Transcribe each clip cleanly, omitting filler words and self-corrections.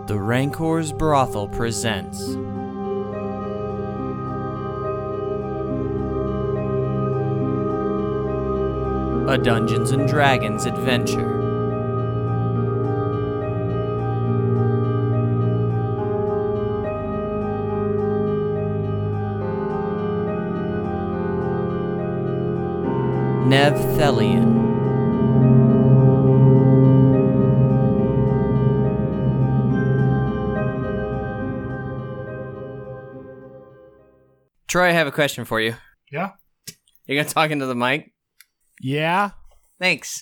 The Rancor's Brothel presents a Dungeons & Dragons adventure. Nephthelion. Troy, I have a question for you. Yeah? You gonna talk into the mic? Yeah? Thanks.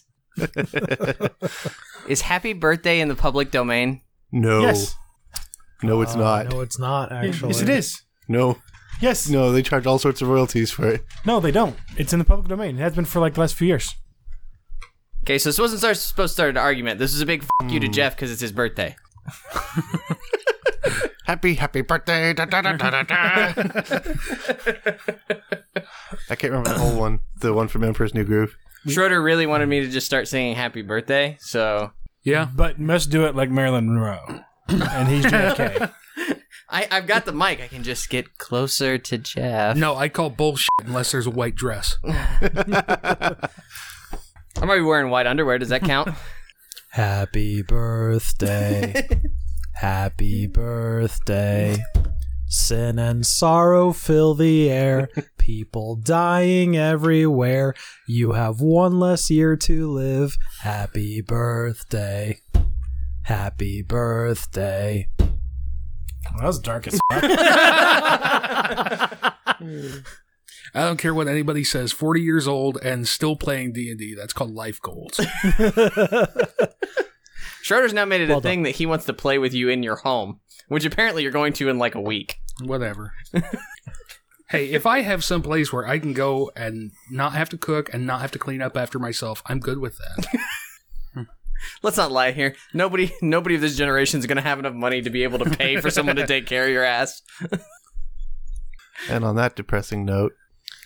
Is Happy Birthday in the public domain? No. Yes. No, it's not. No, it's not, actually. Yes, it is. No. Yes. No, they charge all sorts of royalties for it. No, they don't. It's in the public domain. It has been for like the last few years. Okay, so this wasn't supposed to start an argument. This is a big f*** you to Jeff because it's his birthday. Happy birthday. Da, da, da, da, da, da. I can't remember the whole one. The one from Emperor's New Groove. Schroeder really wanted me to just start singing Happy Birthday, so... Yeah. But must do it like Marilyn Monroe. And he's JFK. I've got the mic. I can just get closer to Jeff. No, I call bullshit unless there's a white dress. I might be wearing white underwear. Does that count? Happy birthday. Happy birthday. Sin and sorrow fill the air. People dying everywhere. You have one less year to live. Happy birthday. Happy birthday. Well, that was dark as fuck. I don't care what anybody says. 40 years old and still playing D&D. That's called life goals. Schroeder's now made it a thing that he wants to play with you in your home, which apparently you're going to in like a week. Whatever. Hey, if I have some place where I can go and not have to cook and not have to clean up after myself, I'm good with that. Let's not lie here. Nobody of this generation is going to have enough money to be able to pay for someone to take care of your ass. And on that depressing note...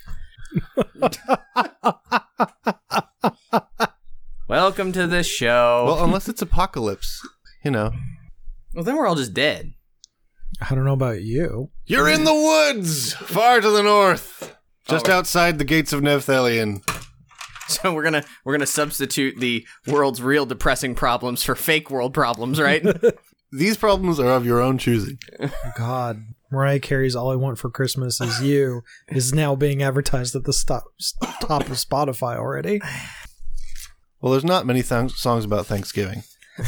Welcome to the show. Well, unless it's apocalypse, you know. Well, then we're all just dead. I don't know about you. You're in the woods, far to the north, just outside the gates of Nephthelion. So we're gonna substitute the world's real depressing problems for fake world problems, right? These problems are of your own choosing. God, Mariah Carey's All I Want for Christmas Is You is now being advertised at the top of Spotify already. Well, there's not many songs about Thanksgiving.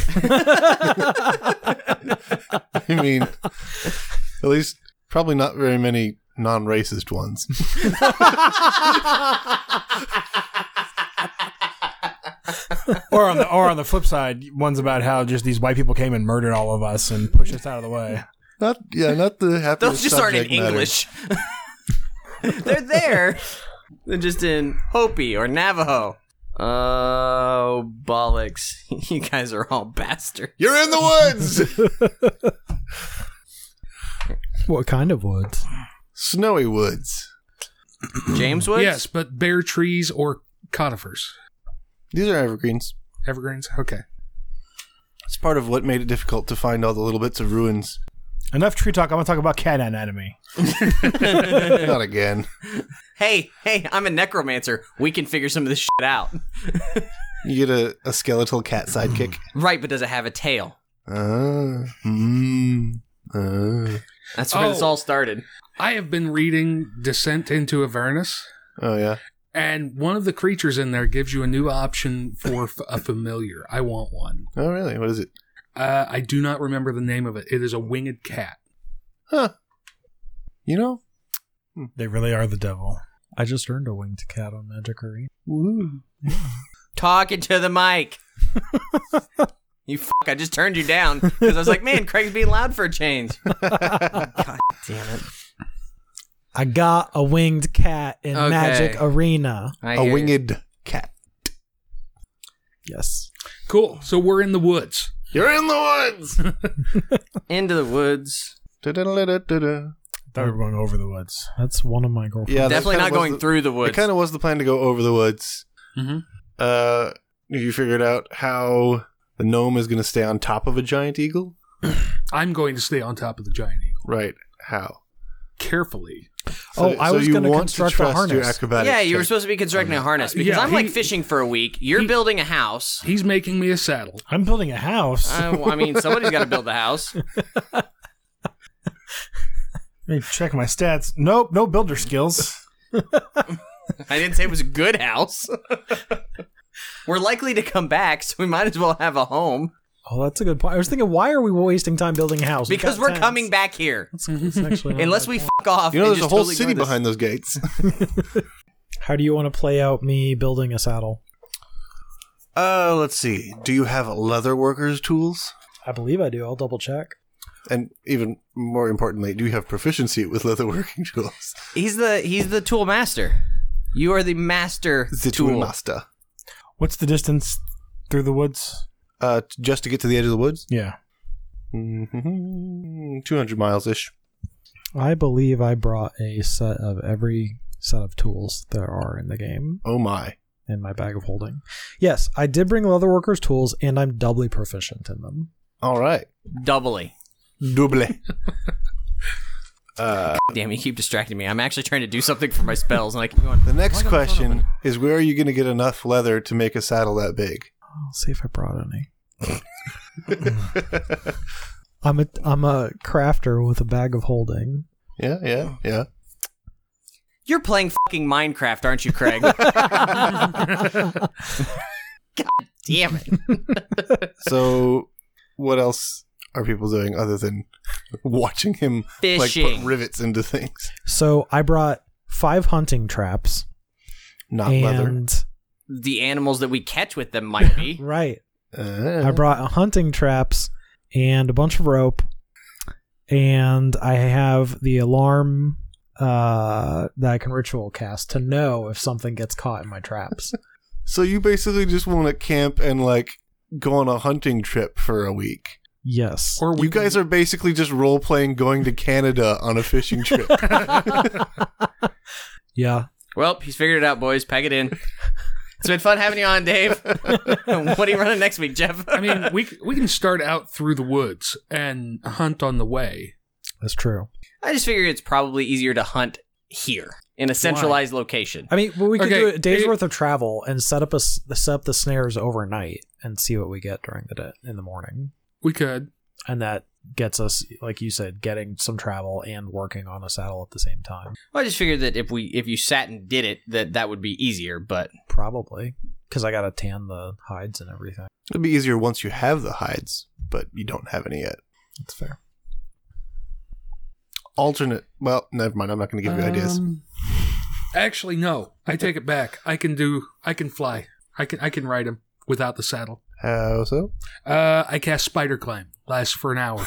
I mean, at least probably not very many non-racist ones. Or on the flip side, one's about how just these white people came and murdered all of us and pushed us out of the way. Not the happiest. Those just aren't in subject matter. English. They're there. They're just in Hopi or Navajo. Oh, bollocks. You guys are all bastards. You're in the woods! What kind of woods? Snowy woods. James Woods? Yes, but bare trees or conifers. These are evergreens. Evergreens? Okay. It's part of what made it difficult to find all the little bits of ruins. Enough tree talk. I want to talk about cat anatomy. Not again. Hey, I'm a necromancer. We can figure some of this shit out. You get a skeletal cat sidekick. Right, but does it have a tail? That's where this all started. I have been reading Descent into Avernus, Oh, yeah. and one of the creatures in there gives you a new option for a familiar. I want one. Oh, really? What is it? I do not remember the name of it. It is a winged cat. Huh. You know? They really are the devil. I just earned a winged cat on Magic Arena. Woo. Talking to the mic. You fuck, I just turned you down because I was like, man, Craig's being loud for a change. God damn it. I got a winged cat in Okay. Magic Arena. A winged cat. Yes. Cool. So we're in the woods. You're in the woods! Into the woods. Da-da-da-da-da-da. I thought we were going over the woods. That's one of my girlfriends. Yeah, that Definitely kinda not was going through the woods. It kind of was the plan to go over the woods. Mm-hmm. You figured out how the gnome is going to stay on top of a giant eagle? I'm going to stay on top of the giant eagle. Right. How? Carefully. I was you going to want construct trust a harness. Your acrobatics Yeah, you were check. supposed to be constructing a harness because yeah, I'm like fishing for a week. You're building a house. He's making me a saddle. I'm building a house. I mean, somebody's got to build the house. Let me check my stats. Nope, no builder skills. I didn't say it was a good house. We're likely to come back, so we might as well have a home Oh, that's a good point. I was thinking, why are we wasting time building a house? because we're coming back here. That's actually not Unless a we bad fuck off. You know, and there's a just whole totally city ignore this. behind those gates. point. How do you want to play out me building a saddle? Let's see. Do you have leather workers' tools? I believe I do. I'll double check. And even more importantly, do you have proficiency with leather working tools? He's the tool master. You are the master The tool. tool master. What's the distance through the woods? Just to get to the edge of the woods? Yeah. 200 miles-ish. I believe I brought a set of every set of tools there are in the game Oh my. in my bag of holding. Yes, I did bring Leatherworkers tools, and I'm doubly proficient in them. All right. Doubly. Double. Damn, you keep distracting me. I'm actually trying to do something for my spells, and I keep going. The next question is, where are you going to get enough leather to make a saddle that big? I'll see if I brought any. I'm a crafter with a bag of holding. Yeah. You're playing fucking Minecraft, aren't you, Craig? God damn it. So, what else are people doing other than watching him like Fishing. put rivets into things? So I brought 5 hunting traps Not leather. and The animals that we catch with them might be. right. I brought hunting traps and a bunch of rope, and I have the alarm that I can ritual cast to know if something gets caught in my traps. So you basically just want to camp and like go on a hunting trip for a week. Yes. Or You guys are basically just role playing going to Canada on a fishing trip. Yeah. Well, he's figured it out, boys. Pack it in. It's been fun having you on, Dave. What are you running next week, Jeff? I mean, we can start out through the woods and hunt on the way. That's true. I just figure it's probably easier to hunt here in a centralized location. I mean, we could Okay, do a day's it- worth of travel and set up the snares overnight and see what we get during the day in the morning. We could. And that gets us, like you said, getting some travel and working on a saddle at the same time. Well, I just figured that if you sat and did it, that would be easier. But Probably. Because I got to tan the hides and everything. It'd be easier once you have the hides, but you don't have any yet. That's fair. Alternate. Well, never mind. I'm not going to give you ideas. Actually, no. I take it back. I can fly. I can ride him without the saddle. How so? I cast Spider Climb. Lasts for an hour.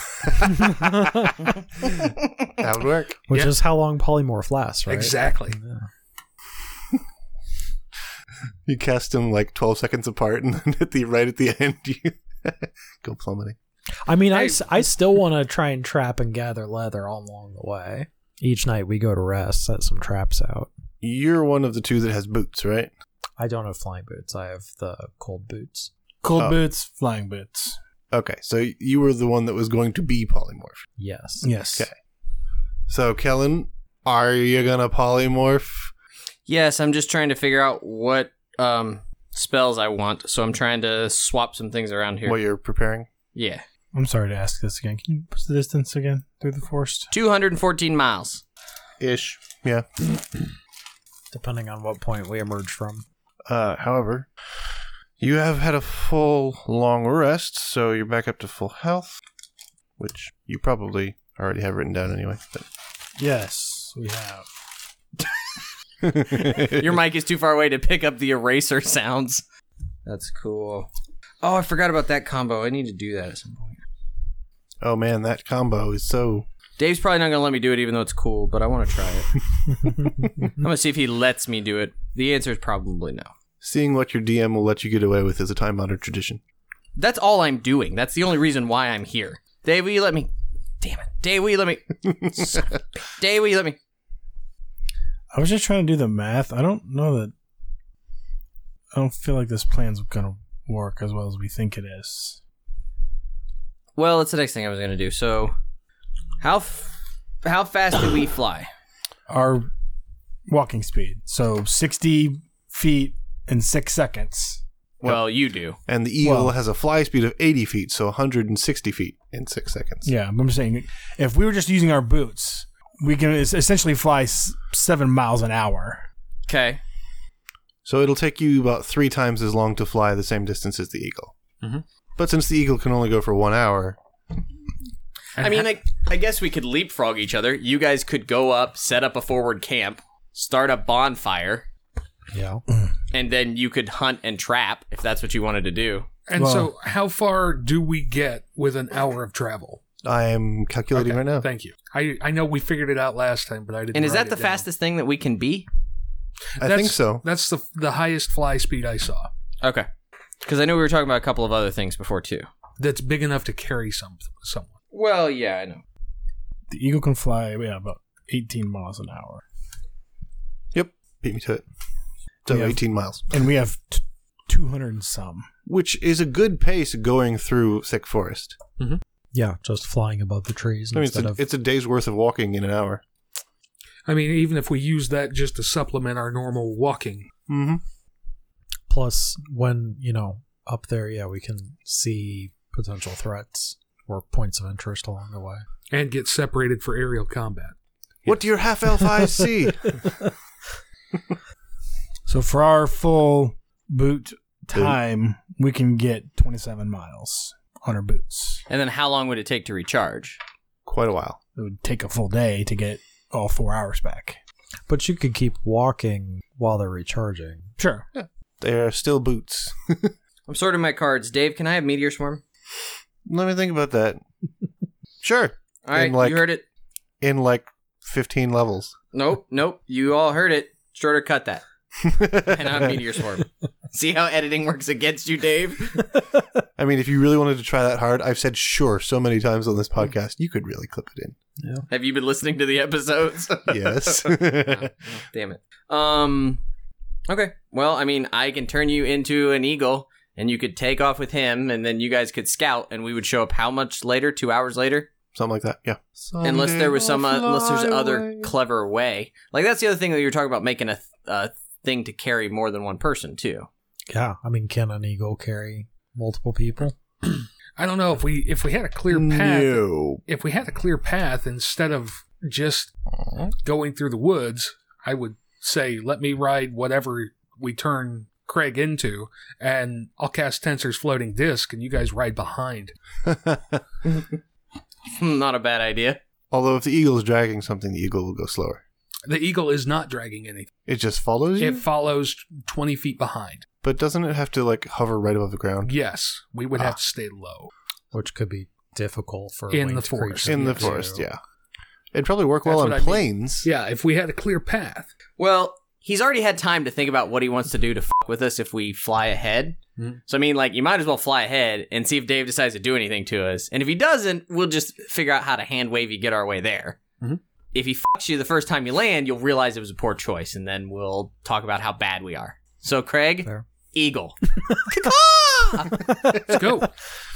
That would work. Which Yeah. is how long polymorph lasts, right? Exactly. Yeah. You cast them like 12 seconds apart, and then right at the end, you go plummeting. I mean, Hey. I still want to try and trap and gather leather all along the way. Each night we go to rest, set some traps out. You're one of the two that has boots, right? I don't have flying boots. I have the cold boots. Cold Oh. boots, flying boots. Okay, so you were the one that was going to be polymorph. Yes. Yes. Okay. So, Kellen, are you going to polymorph? yes, I'm just trying to figure out what spells I want. So I'm trying to swap some things around here. What you're preparing? Yeah, I'm sorry to ask this again. Can you what's the distance again through the forest? 214 miles. Ish. Yeah. Depending on what point we emerge from. However, you have had a full long rest, so you're back up to full health, which you probably already have written down anyway. Yes, we have. Your mic is too far away to pick up the eraser sounds. That's cool. Oh, I forgot about that combo. I need to do that at some point. Oh man, that combo is so... Dave's probably not going to let me do it even though it's cool, but I want to try it. I'm going to see if he lets me do it. The answer is probably no. Seeing what your DM will let you get away with is a time-honored tradition. That's all I'm doing. That's the only reason why I'm here. Dave, will you let me? Damn it. Dave, will you let me? Son of a bitch. Dave, will you let me? I was just trying to do the math. I don't know that. I don't feel like this plan's going to work as well as we think it is. Well, that's the next thing I was going to do. So, how fast do we fly? Our walking speed. So 60 feet in 6 seconds. Well, you do. And the Eagle has a fly speed of 80 feet, so 160 feet in 6 seconds. Yeah, I'm saying if we were just using our boots, we can essentially fly 7 miles an hour. Okay. So it'll take you about 3 times as long to fly the same distance as the Eagle. Mm-hmm. But since the Eagle can only go for 1 hour... I mean, I guess we could leapfrog each other. You guys could go up, set up a forward camp, start a bonfire. Yeah. And then you could hunt and trap if that's what you wanted to do. And so how far do we get with an hour of travel? I am calculating right now. Thank you. I know we figured it out last time, but I didn't. And is write that the it down. fastest thing that we can be? I think so. That's the highest fly speed I saw. Okay. Because I know we were talking about a couple of other things before, too. That's big enough to carry someone. Well, yeah, I know. The Eagle can fly about 18 miles an hour. Yep. Beat me to it. So 18 miles. And we have 200 and some. Which is a good pace going through thick forest. Mm-hmm. Yeah, just flying above the trees I mean, instead of... it's a day's worth of walking in an hour. I mean, even if we use that just to supplement our normal walking. Mm-hmm. Plus, when, up there, we can see potential threats or points of interest along the way. And get separated for aerial combat. What do your half-elf eyes see? So for our full boot time, we can get 27 miles on our boots. And then how long would it take to recharge? Quite a while. It would take a full day to get all 4 hours back. But you could keep walking while they're recharging. Sure. Yeah. They are still boots. I'm sorting my cards. Dave, can I have Meteor Swarm? Let me think about that. Sure. All right, you heard it. In 15 levels. Nope. You all heard it. Schroeder, cut that. And I'm Meteor Swarm. See how editing works against you, Dave? I mean, if you really wanted to try that hard, I've said sure so many times on this podcast, you could really clip it in. Yeah. Have you been listening to the episodes? Yes. Oh, damn it. Okay. Well, I mean, I can turn you into an eagle, and you could take off with him, and then you guys could scout, and we would show up how much later? 2 hours later? Something like that, yeah. Unless there was unless there's other clever way. Like, that's the other thing that you were talking about, making a thing to carry more than one person, too. Yeah, I mean, can an eagle carry multiple people? I don't know if we had a clear path. No. If we had a clear path instead of just going through the woods, I would say, let me ride whatever we turn Craig into, and I'll cast Tensor's floating disc, and you guys ride behind. Not a bad idea. Although if the eagle is dragging something, the eagle will go slower. The eagle is not dragging anything. It just follows you? It follows 20 feet behind. But doesn't it have to, hover right above the ground? Yes, we would have to stay low. Which could be difficult for In the winged forest. creatures In the to forest, do. yeah. It'd probably work That's well what on I mean. planes. Yeah, if we had a clear path. Well, he's already had time to think about what he wants to do to fuck with us if we fly ahead. Mm-hmm. So, I mean, you might as well fly ahead and see if Dave decides to do anything to us. And if he doesn't, we'll just figure out how to hand wave you get our way there. Mm-hmm. If he fucks you the first time you land, you'll realize it was a poor choice, and then we'll talk about how bad we are. So, Craig, Fair. Eagle. Let's go.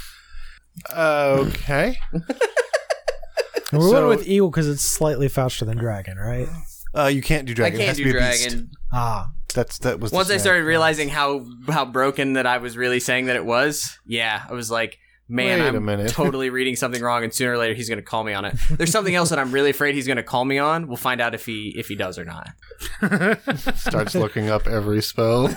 Okay. And we went with eagle because it's slightly faster than dragon, right? You can't do I dragon. It can't has to do be a beast. dragon. Ah, That was the Once I snag. started realizing how broken that I was really saying that it was, yeah, I was like, man, Wait a I'm minute. totally reading something wrong, and sooner or later he's going to call me on it. There's something else that I'm really afraid he's going to call me on. We'll find out if he does or not. Starts looking up every spell.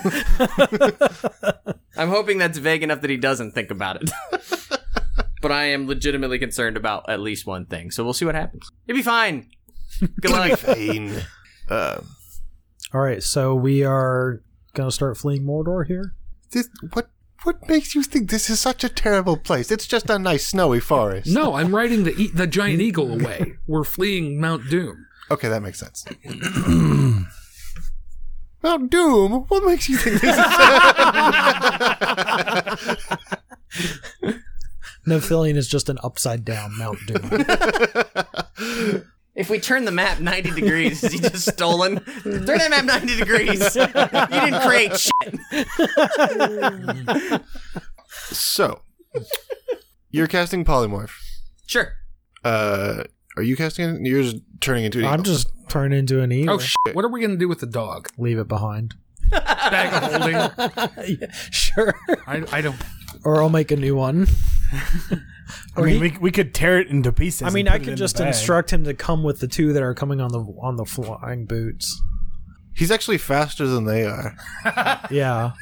I'm hoping that's vague enough that he doesn't think about it. But I am legitimately concerned about at least one thing, so we'll see what happens. You'll be fine. Good luck. Fine. all right. So we are gonna start fleeing Mordor here. What makes you think this is such a terrible place? It's just a nice snowy forest. No, I'm riding the giant eagle away. We're fleeing Mount Doom. Okay, that makes sense. Mount Doom? What makes you think this is... Nephilion is just an upside down Mount Doom. If we turn the map 90 degrees, is he just stolen? Turn that map 90 degrees. You didn't create shit. So, You're casting polymorph. Sure. Are you casting it? You're just turning into an eagle. I'm just turning into an eagle. Oh, shit. What are we going to do with the dog? Leave it behind. Bag of holding? Yeah, sure. I don't... Or I'll make a new one. I mean, we could tear it into pieces. I mean, and I put it could in just the bag. instruct him to come with the 2 that are coming on the flying boots. He's actually faster than they are. Yeah.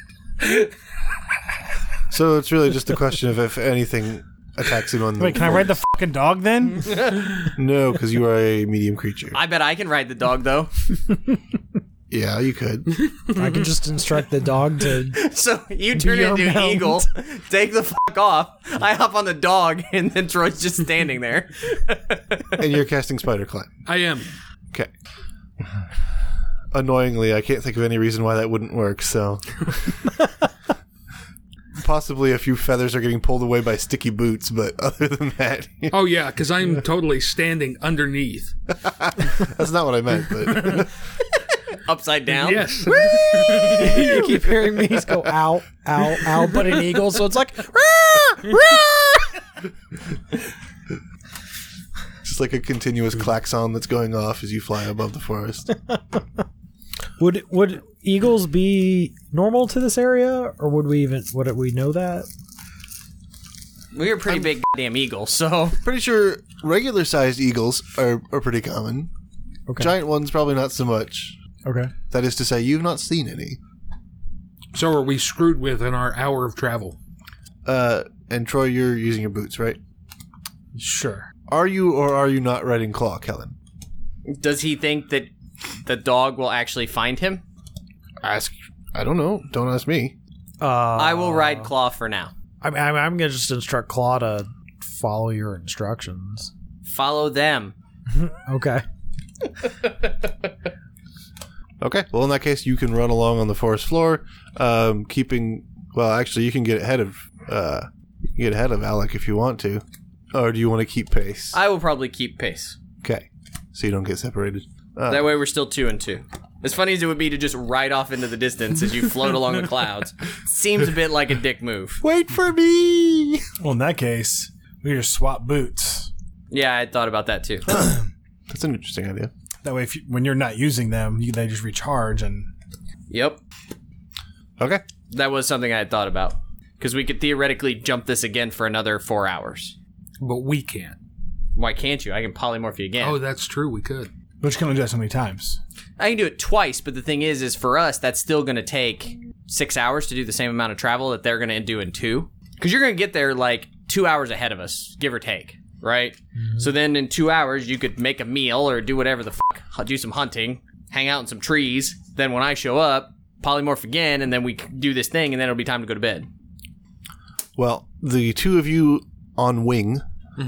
So it's really just a question of if anything attacks him on the... Wait, can I ride the fucking dog then? No, because you are a medium creature. I bet I can ride the dog, though. Yeah, you could. I can just instruct the dog to... So you turn your into an mount. eagle, take the fuck off. I hop on the dog, and then Troy's just standing there. And you're casting Spider Climb. I am. Okay. Annoyingly, I can't think of any reason why that wouldn't work, so... Possibly a few feathers are getting pulled away by sticky boots, but other than that... Oh, yeah, because I'm totally standing underneath. That's not what I meant, but... Upside down. Yes. You keep hearing me go, ow, ow, ow, but an eagle, so it's like... "Rah, rah." Just like a continuous klaxon that's going off as you fly above the forest. Would eagles be normal to this area, or would we know that? We're a pretty big goddamn eagle, so... Pretty sure regular-sized eagles are pretty common. Okay. Giant ones, probably not so much. Okay. That is to say, you've not seen any. So are we screwed with in our hour of travel? And Troy, you're using your boots, right? Sure. Are you or are you not riding Claw, Kellen? Does he think that the dog will actually find him? Ask. I don't know. Don't ask me. I will ride Claw for now. I'm going to just instruct Claw to follow your instructions. Follow them. Okay. Okay. Well, in that case, you can run along on the forest floor, keeping. Well, actually, you can get ahead of. Alec if you want to, or do you want to keep pace? I will probably keep pace. Okay. So you don't get separated. That way we're still 2 and 2. As funny as it would be to just ride off into the distance as you float along the clouds, seems a bit like a dick move. Wait for me. Well, in that case, we just swap boots. Yeah, I thought about that too. That's an interesting idea. That way, when you're not using them, they just recharge and... Yep. Okay. That was something I had thought about. Because we could theoretically jump this again for another 4 hours. But we can't. Why can't you? I can polymorph you again. Oh, that's true. We could. But you can only do that so many times. I can do it twice, but the thing is for us, that's still going to take 6 hours to do the same amount of travel that they're going to do in 2. Because you're going to get there like 2 hours ahead of us, give or take, right? Mm-hmm. So then in 2 hours, you could make a meal or do whatever the fuck, do some hunting, hang out in some trees. Then when I show up, polymorph again, and then we do this thing, and then it'll be time to go to bed. Well, the 2 of you on wing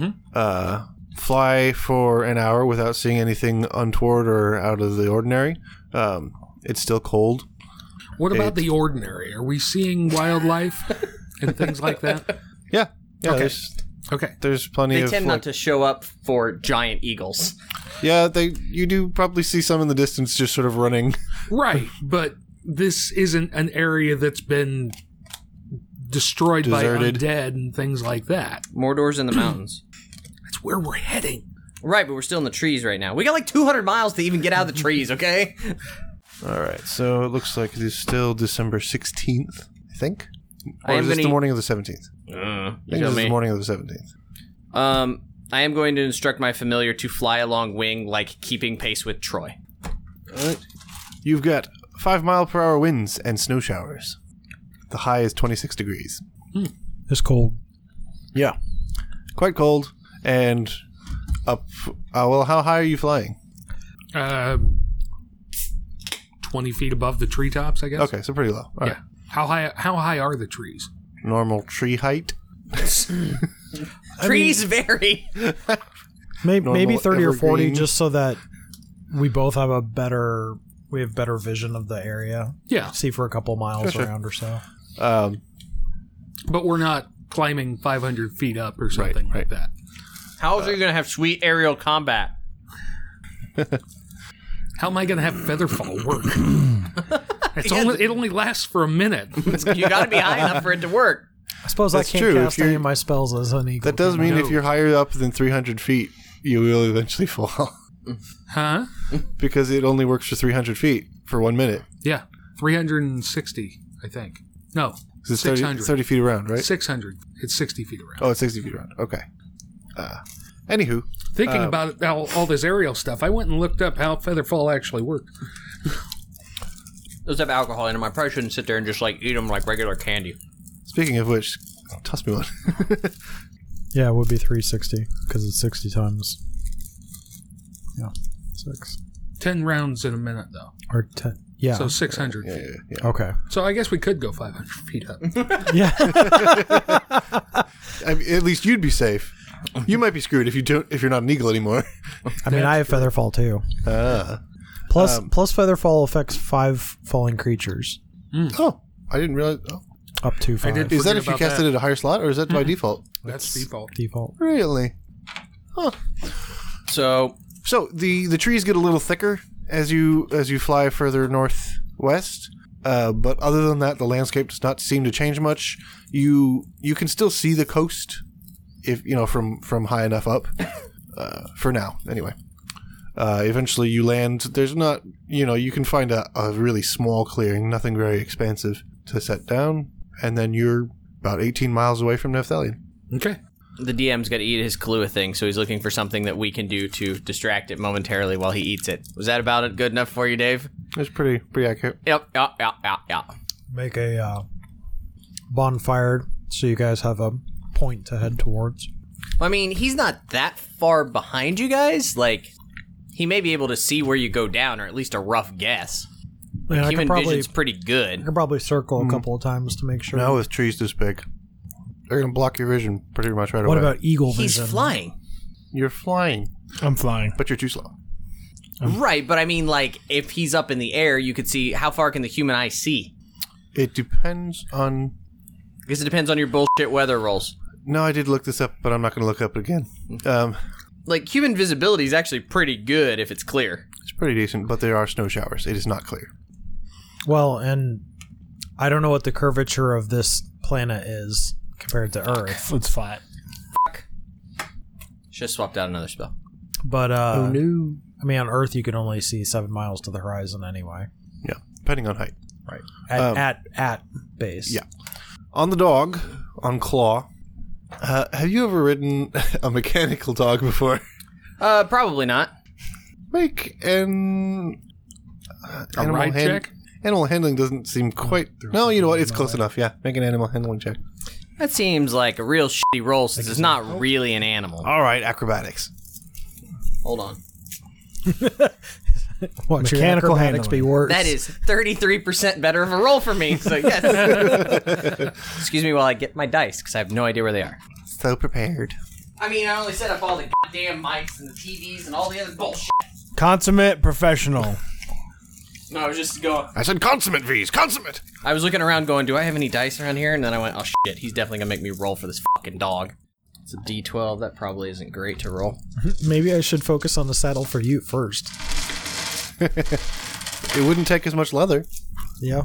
fly for an hour without seeing anything untoward or out of the ordinary. It's still cold. What about the ordinary? Are we seeing wildlife and things like that? Yeah. Okay. Okay. There's plenty They of... tend not to show up for giant eagles. Yeah, you do probably see some in the distance just sort of running. Right, but this isn't an area that's been destroyed Deserted. by undead and things like that. Mordor's in the mountains. That's where we're heading. Right, but we're still in the trees right now. We got like 200 miles to even get out of the trees, okay? All right, so it looks like it is still December 16th, I think. I Or am is this gonna- the morning of the 17th? I You think tell this is me. the morning of the 17th. I am going to instruct my familiar to fly along wing, like keeping pace with Troy. All right. You've got 5-mile-per-hour winds and snow showers. The high is 26 degrees. It's cold. Yeah. Quite cold. And up... well, how high are you flying? 20 feet above the treetops, I guess. Okay, so pretty low. All Yeah. right. How high are the trees? Normal tree height. Trees vary. Maybe 30 or 40, evergreen. just so that we both have better vision of the area. Yeah, See for a couple miles Sure. around or so. but we're not climbing 500 feet up or something Right, like that. How else are you going to have sweet aerial combat? How am I going to have featherfall work? It only lasts for a minute. You got to be high enough for it to work. I suppose That's I can't true. If cast any you're- of my spells as an eagle. That does mean No. if you're higher up than 300 feet, you will eventually fall. Huh? Because it only works for 300 feet for 1 minute. Yeah. 360, I think. No. 'Cause it's 30, 600. 30 feet around, right? 600. It's 60 feet around. Oh, it's 60 feet around. Okay. Anywho, Thinking about it, all this aerial stuff, I went and looked up how Featherfall actually worked. Those have alcohol in them. I probably shouldn't sit there and just like eat them like regular candy. speaking of which, toss me one. Yeah, it would be 360 because it's 60 times. Yeah, 6 10 rounds in a minute, though. or 10. Yeah. So 600 Yeah, feet. yeah, yeah. Okay. So I guess we could go 500 feet up. Yeah. I mean, at least you'd be safe. You might be screwed if you're not an eagle anymore. I mean, I have Featherfall too. Plus Featherfall affects 5 falling creatures. Oh, I didn't realize. Oh. Up to 5. did- Is that Forget if you about cast that. it at a higher slot, or is that by default? That's default. Default. Really? So So the trees get a little thicker as you fly further northwest, but other than that, the landscape does not seem to change much. You can still see the coast, if from high enough up. For now, anyway. Eventually, you land. There's not, you can find a really small clearing, nothing very expansive to set down, and then you're about 18 miles away from Nephthalion. Okay. the DM's got to eat his Kahlua thing, so he's looking for something that we can do to distract it momentarily while he eats it. Was that about it good enough for you, Dave? It's pretty accurate. Yep. Make a bonfire so you guys have a point to head towards. I mean, he's not that far behind you guys. Like, he may be able to see where you go down, or at least a rough guess. Man, I Human could probably vision's pretty good. circle a couple of times to make sure. Now with trees this big, they're going to block your vision pretty much right What away. about eagle He's vision? flying. You're flying, I'm flying. but you're too slow. Right, but I mean, like, if he's up in the air, you could see how far can the human eye see? It depends on... I guess it depends on your bullshit weather rolls. No, I did look this up, but I'm not going to look up again. Like, human visibility is actually pretty good if it's clear. It's pretty decent, but there are snow showers. It is not clear. Well, and I don't know what the curvature of this planet is compared to Earth, It's flat. Should have swapped out another spell. but no. I mean, on Earth you can only see 7 miles to the horizon anyway. Yeah, depending on height. Right. At base. Yeah. On the dog, on Claw, have you ever ridden a mechanical dog before? Probably not. Make an... A ride check? Animal handling doesn't seem quite... No, you know what? It's close enough. Yeah, make an animal handling check. That seems like a real shitty roll since it's not really an animal. All right, acrobatics. Hold on. What, your Mechanical acrobatics be worse? That is 33% better of a roll for me. So, yes. Excuse me while I get my dice, because I have no idea where they are. So prepared. I mean, I only set up all the goddamn mics and the TVs and all the other bullshit. Consummate professional. No, I was just going... I said consummate, V's. Consummate! I was looking around going, do I have any dice around here? And then I went, oh shit, he's definitely going to make me roll for this fucking dog. It's a D12. That probably isn't great to roll. Maybe I should focus on the saddle for you first. It wouldn't take as much leather. Yeah.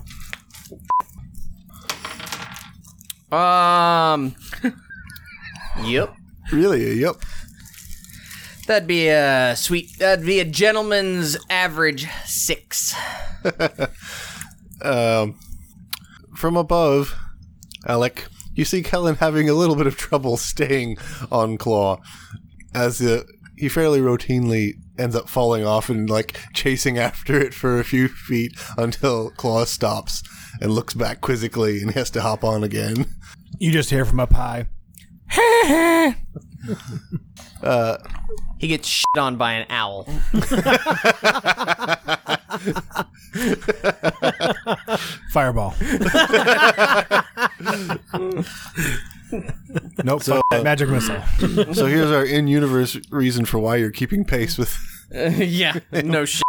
Yep. Really? Yep. That'd be a gentleman's average 6. From above, Alec, you see Kellen having a little bit of trouble staying on Claw as he fairly routinely ends up falling off and like chasing after it for a few feet until Claw stops and looks back quizzically and has to hop on again. You just hear from up high. He gets shit on by an owl. Fireball. Nope. So, magic missile. So here's our in-universe reason for why you're keeping pace with... Yeah, no shit.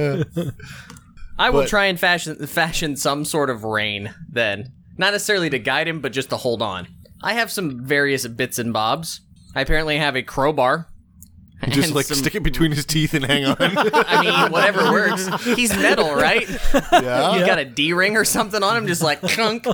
I will try and fashion some sort of rein then. Not necessarily to guide him, but just to hold on. I have some various bits and bobs. I apparently have a crowbar. Just And like some- stick it between his teeth and hang on. I mean, whatever works. He's metal, right? Yeah. You got a D-ring or something on him, just like chunk.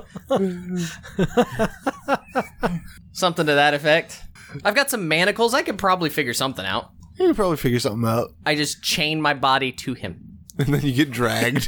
Something to that effect. I've got some manacles. I could probably figure something out. You can probably figure something out. I just chain my body to him. And then you get dragged.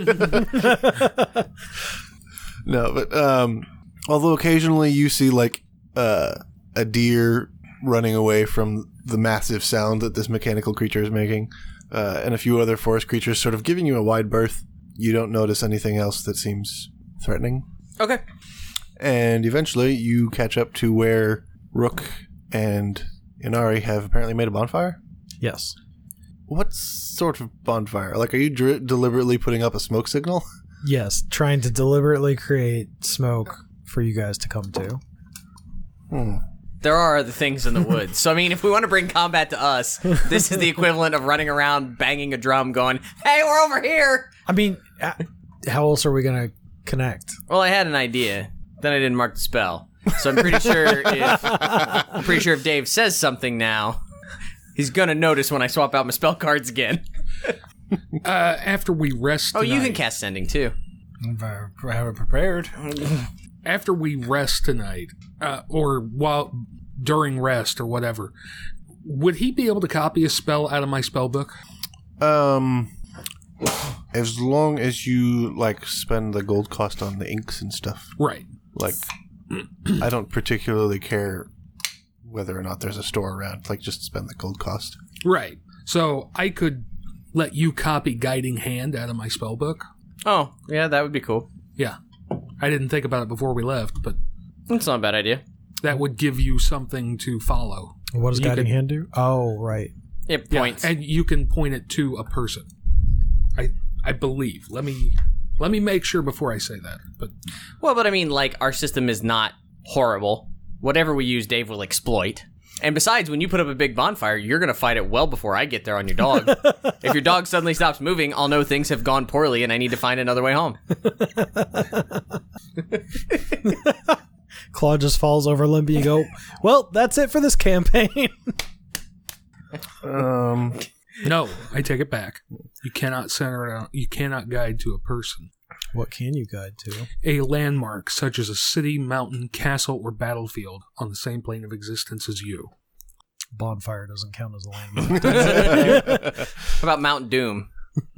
No, but although occasionally you see like a deer running away from the massive sound that this mechanical creature is making, and a few other forest creatures sort of giving you a wide berth, you don't notice anything else that seems threatening. Okay. And eventually you catch up to where Rook and Inari have apparently made a bonfire. Yes. What sort of bonfire? Like, are you deliberately putting up a smoke signal? Yes, trying to deliberately create smoke for you guys to come to. There are other things in the woods. So, I mean, if we want to bring combat to us, this is the equivalent of running around banging a drum going, hey, we're over here. I mean, how else are we going to connect? Well, I had an idea. Then I didn't mark the spell. So I'm pretty sure if Dave says something now, he's going to notice when I swap out my spell cards again. After we rest Oh, tonight, you can cast Sending, too. If I have it prepared. after we rest tonight, or during rest or whatever, would he be able to copy a spell out of my spell book? As long as you like spend the gold cost on the inks and stuff. Right. Like, I don't particularly care whether or not there's a store around. Like, just spend the gold cost. Right. So I could let you copy Guiding Hand out of my spell book. Oh, yeah, that would be cool. Yeah. I didn't think about it before we left, but That's not a bad idea. that would give you something to follow. What does You Guiding could- Hand do? Oh, right. It points. And you can point it to a person. I believe. Let me make sure before I say that. But Well, but I mean, like, our system is not horrible. Whatever we use, Dave will exploit. And besides, when you put up a big bonfire, you're going to fight it well before I get there on your dog. If your dog suddenly stops moving, I'll know things have gone poorly and I need to find another way home. Claude just falls over limp. You go, well, that's it for this campaign. no, I take it back. You cannot center it out. You cannot guide to a person. What can you guide to? A landmark such as a city, mountain, castle, or battlefield on the same plane of existence as you. Bonfire doesn't count as a landmark. How about Mount Doom?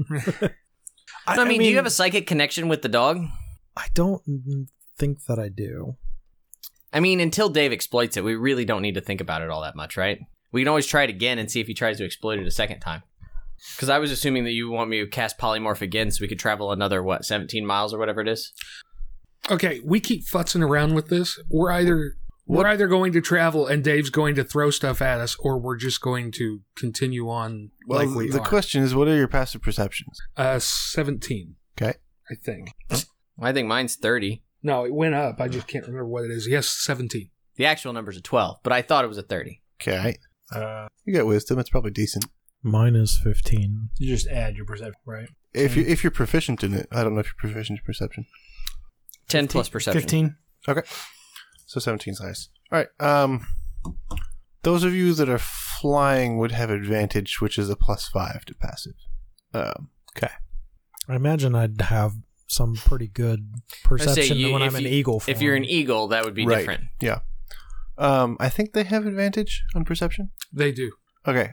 I mean, do you have a psychic connection with the dog? I don't think that I do. I mean, until Dave exploits it, we really don't need to think about it all that much, right? We can always try it again and see if he tries to exploit it a second time. Because I was assuming that you want me to cast Polymorph again so we could travel another, 17 miles or whatever it is? Okay, we keep futzing around with this. We're either going to travel and Dave's going to throw stuff at us, or we're just going to continue on Well, like we the are. question is, what are your passive perceptions? 17, Okay. I think. I think mine's 30. No, it went up. I just can't remember what it is. Yes, 17. The actual number's a 12, but I thought it was a 30. Okay. You got wisdom. It's probably decent. Mine is 15. You just add your perception, right? If you're proficient in it, I don't know if you're proficient in perception. 10 plus perception. 15. Okay. So 17's nice. All right. Those of you that are flying would have advantage, which is a +5 to passive. Okay. I imagine I'd have some pretty good I say perception you- when if I'm an you- eagle form. If you're an eagle, that would be Right. different. Yeah. I think they have advantage on perception. They do. Okay.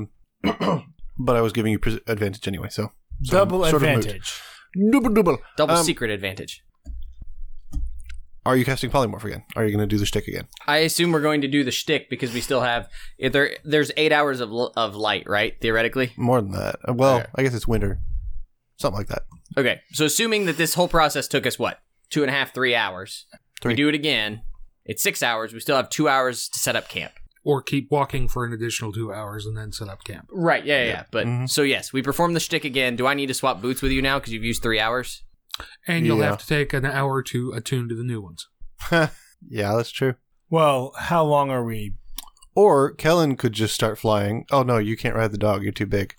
But I was giving you advantage anyway, so Double sort of moot. advantage. Double. Double secret advantage. Are you casting polymorph again? Are you going to do the shtick again? I assume we're going to do the shtick because we still have... There's 8 hours of light, right? Theoretically? More than that. Well, Okay. I guess it's winter. Something like that. Okay, so assuming that this whole process took us, 2.5, 3 hours. 3. We do it again. It's 6 hours. We still have 2 hours to set up camp. Or keep walking for an additional 2 hours and then set up camp. Right, yeah. But, Mhm. so yes, we perform the shtick again. Do I need to swap boots with you now because you've used 3 hours? And you'll Yeah. have to take an hour to attune to the new ones. Yeah, that's true. Well, how long are we? Or Kellen could just start flying. Oh, no, you can't ride the dog. You're too big.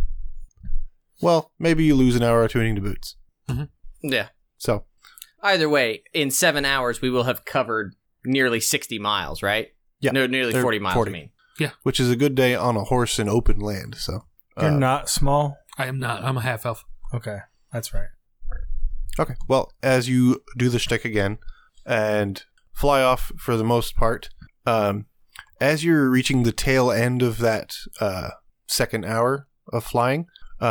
Well, maybe you lose an hour tuning to boots. Yeah. So, Either way, in 7 hours, we will have covered nearly 60 miles, right? Yeah, No, nearly they're 40 miles, 40. I mean. Yeah. Which is a good day on a horse in open land. So You're not small? I am not. I'm a half elf. Okay, that's right. Okay. Well, as you do the shtick again and fly off for the most part, as you're reaching the tail end of that second hour of flying,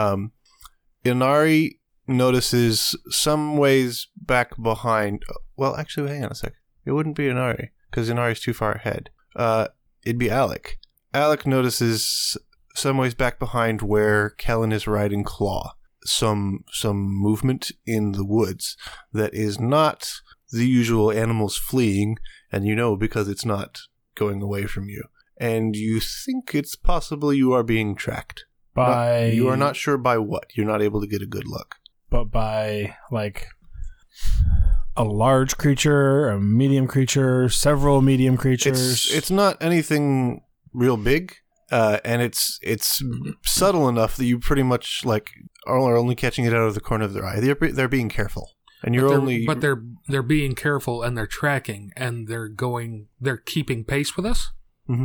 Inari notices some ways back behind. Well, actually, hang on a sec. It wouldn't be Inari because Inari's too far ahead. It'd be Alec. Alec notices some ways back behind where Kellen is riding Claw. Some movement in the woods that is not the usual animals fleeing, and you know because it's not going away from you. And you think it's possible you are being tracked. You are not sure by what. You're not able to get a good look. But by, like, a large creature, a medium creature, several medium creatures. It's not anything real big, and it's subtle enough that you pretty much like are only catching it out of the corner of their eye. They're being careful, and they're being careful, and they're tracking, and they're keeping pace with us. Mm-hmm.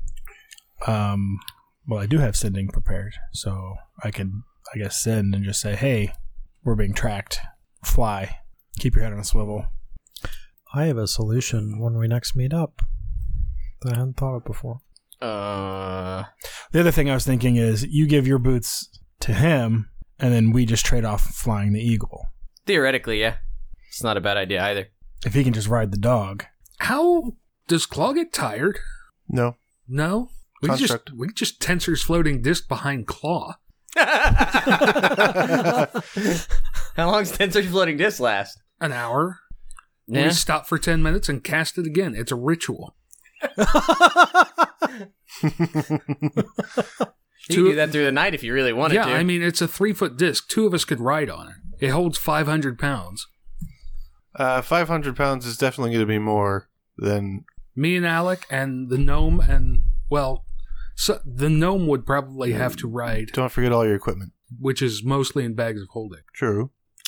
Well, I do have sending prepared, so I can, I guess, send and just say, "Hey, we're being tracked. Fly. Keep your head on a swivel." I have a solution when we next meet up that I hadn't thought of before. The other thing I was thinking is you give your boots to him, and then we just trade off flying the eagle. Theoretically, yeah. It's not a bad idea either. If he can just ride the dog. How does Claw get tired? No. No? We just Tenser's floating disc behind Claw. How long does Tenser's floating disc last? An hour. Yeah. We stop for 10 minutes and cast it again. It's a ritual. You can do that through the night if you really wanted to. Yeah, I mean, it's a 3-foot disc. 2 of us could ride on it. It holds 500 pounds. 500 pounds is definitely going to be more than... Me and Alec and the gnome and, well, so the gnome would probably have to ride. Don't forget all your equipment. Which is mostly in bags of holding. True.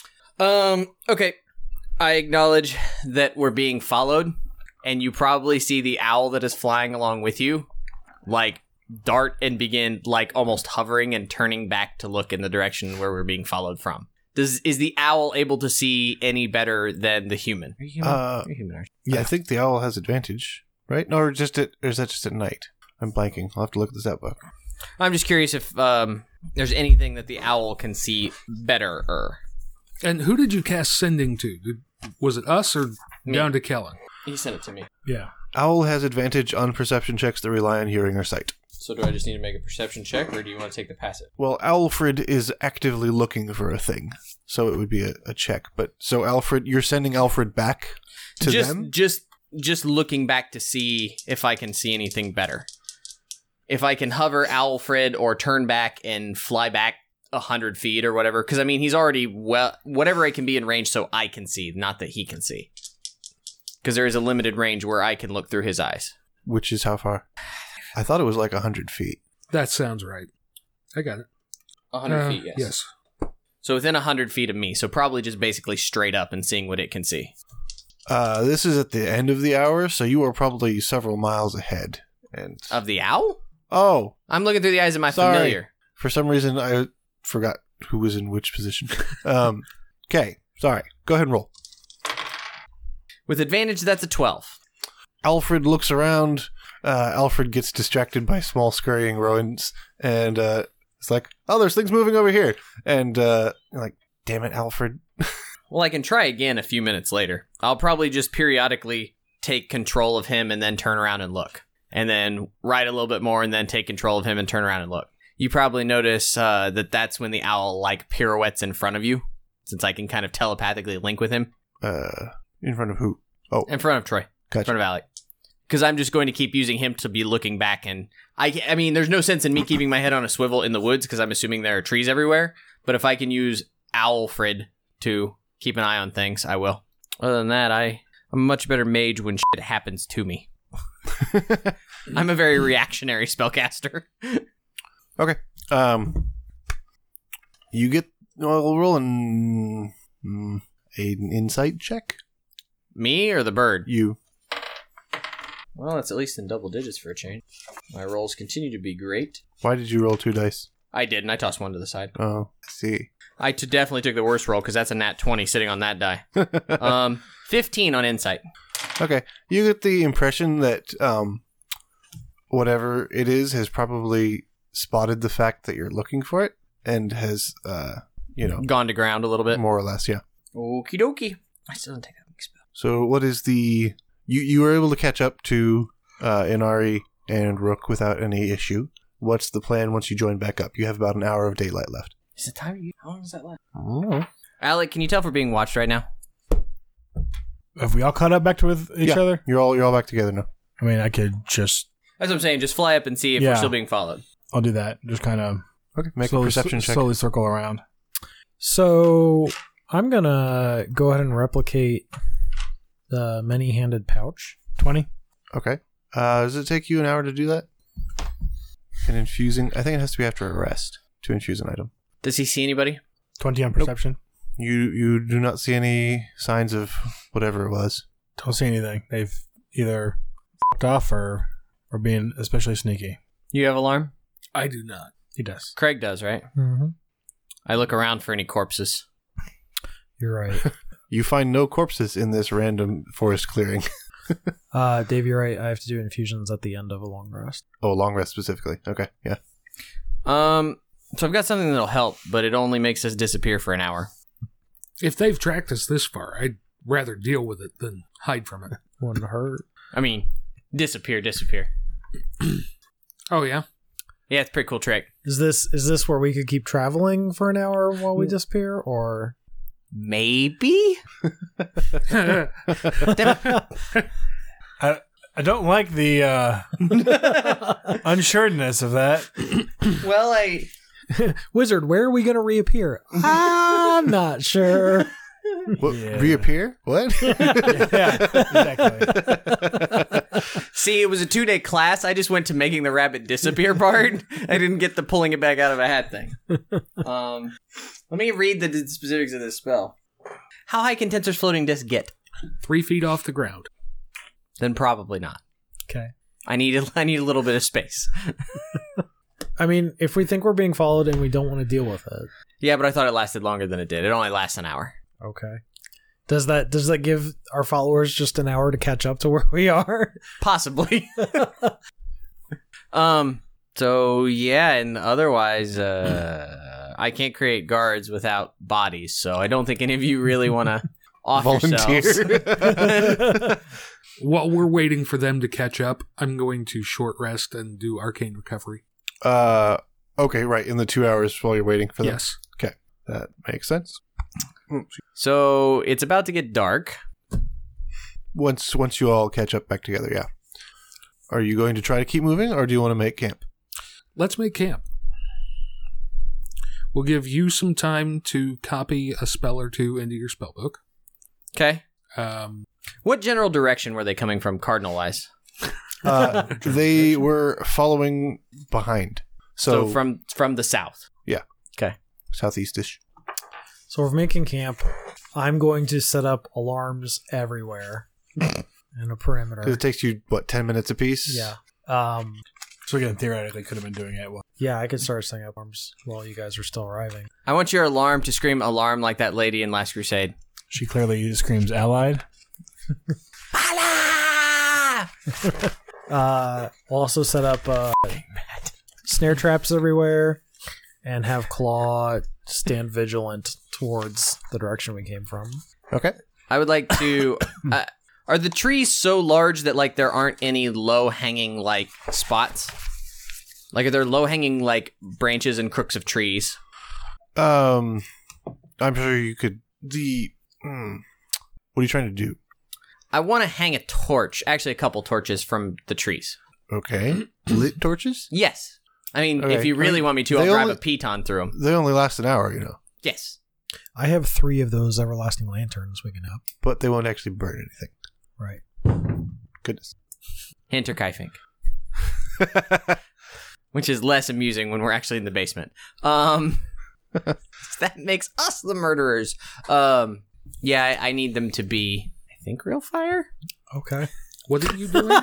Okay. I acknowledge that we're being followed, and you probably see the owl that is flying along with you, like, dart and begin, like, almost hovering and turning back to look in the direction where we're being followed from. Is the owl able to see any better than the human? Are you human? Yeah, I think the owl has advantage, right? No, or is that just at night? I'm blanking. I'll have to look this up. I'm just curious if there's anything that the owl can see better. And who did you cast sending to? Was it us or down to Kellen? He sent it to me. Yeah. Owl has advantage on perception checks that rely on hearing or sight. So do I just need to make a perception check, or do you want to take the passive? Well, Alfred is actively looking for a thing, so it would be a check. But so Alfred, you're sending Alfred back to them? Just looking back to see if I can see anything better. If I can hover Alfred or turn back and fly back 100 feet or whatever, because I mean he's already whatever I can be in range so I can see, not that he can see. Because there is a limited range where I can look through his eyes. Which is how far? I thought it was like 100 feet. That sounds right. I got it. 100 feet, yes. Yes. So within 100 feet of me, so probably just basically straight up and seeing what it can see. This is at the end of the hour, so you are probably several miles ahead. And Of the owl? oh, I'm looking through the eyes of my Sorry. familiar. for some reason I forgot who was in which position. Okay, sorry. Go ahead and roll. With advantage, that's a 12. Alfred looks around. Alfred gets distracted by small scurrying rodents, and it's like, oh, there's things moving over here. And you're like, damn it, Alfred. Well, I can try again a few minutes later. I'll probably just periodically take control of him and then turn around and look. And then ride a little bit more and then take control of him and turn around and look. You probably notice that's when the owl, like, pirouettes in front of you, since I can kind of telepathically link with him. In front of who? Oh, In front of Troy. gotcha. In front of Alec. Because I'm just going to keep using him to be looking back. And I mean, there's no sense in me keeping my head on a swivel in the woods because I'm assuming there are trees everywhere. But if I can use Owlfred to keep an eye on things, I will. Other than that, I'm a much better mage when shit happens to me. I'm a very reactionary spellcaster. Okay. You get. Well, we'll roll an insight check. Me or the bird? You. Well, it's at least in double digits for a change. My rolls continue to be great. Why did you roll 2 dice? I did, and I tossed one to the side. Oh, I see. I definitely took the worst roll because that's a nat 20 sitting on that die. 15 on insight. Okay. You get the impression that whatever it is has probably spotted the fact that you're looking for it and has, Gone to ground a little bit. more or less, yeah. Okie dokie. I still don't take that big spell. So what is the... You were able to catch up to Inari and Rook without any issue. What's the plan once you join back up? You have about an hour of daylight left. Is it time? How long does that last? Oh. Alec, can you tell if we're being watched right now? Have we all caught up back to with each other? You're all back together now. I mean, I could just... That's what I'm saying. Just fly up and see if we're still being followed. I'll do that. Just kind of... Okay, make slowly, a perception check. Slowly circle around. So I'm gonna go ahead and replicate the many-handed pouch. 20? Okay. Does it take you an hour to do that? And infusing... I think it has to be after a rest to infuse an item. Does he see anybody? 20 on perception? You do not see any signs of whatever it was. Don't see anything. They've either f***ed off or being especially sneaky. You have alarm? I do not. He does. Craig does, right? Mm-hmm. I look around for any corpses. You're right. You find no corpses in this random forest clearing. Dave, you're right. I have to do infusions at the end of a long rest. Oh, long rest specifically. Okay, yeah. So I've got something that'll help, but it only makes us disappear for an hour. If they've tracked us this far, I'd rather deal with it than hide from it. Wouldn't hurt. I mean, disappear. Oh, yeah? Yeah, it's a pretty cool trick. Is this where we could keep traveling for an hour while we disappear, or Maybe? I don't like the unsureness of that. Well, Wizard, where are we going to reappear? I'm not sure. What, Yeah. reappear? What? Yeah, exactly. See, it was a 2-day class. I just went to making the rabbit disappear part. I didn't get the pulling it back out of a hat thing. Let me read the specifics of this spell. How high can Tensor's floating disc get? 3 feet off the ground. Then probably not. Okay. I need a little bit of space. I mean, if we think we're being followed and we don't want to deal with it. Yeah, but I thought it lasted longer than it did. It only lasts an hour. Okay. Does that give our followers just an hour to catch up to where we are? Possibly. So yeah, and otherwise, I can't create guards without bodies, so I don't think any of you really want to off yourselves. Volunteer. While we're waiting for them to catch up, I'm going to short rest and do arcane recovery. Okay, right. In the 2 hours while you're waiting for them. Yes. Okay, that makes sense. So it's about to get dark. Once you all catch up back together, yeah. Are you going to try to keep moving, or do you want to make camp? Let's make camp. We'll give you some time to copy a spell or two into your spellbook. Okay. What general direction were they coming from, cardinal-wise? They were following behind. So from the south. Yeah. Okay. Southeast-ish. So we're making camp. I'm going to set up alarms everywhere in a perimeter. It takes you, 10 minutes apiece? Yeah. So again, theoretically, could have been doing it. Yeah, I could start setting up alarms while you guys are still arriving. I want your alarm to scream alarm like that lady in Last Crusade. She clearly screams allied. Allah! We'll also set up snare traps everywhere and have Claw stand vigilant towards the direction we came from. Okay. I would like to... are the trees so large that, like, there aren't any low-hanging, like, spots? Like, are there low-hanging, like, branches and crooks of trees? I'm sure you could... What are you trying to do? I want to hang a torch. Actually, a couple torches from the trees. Okay. Lit torches? Yes. I mean, Okay. if you really want me to, I'll They grab only- a piton through them. They only last an hour, you know. Yes. I have 3 of those everlasting lanterns we can have. But they won't actually burn anything. Right. Goodness. Hint or Kaifink. Which is less amusing when we're actually in the basement. That makes us the murderers. Yeah, I need them to be, I think, real fire. Okay. What are you doing?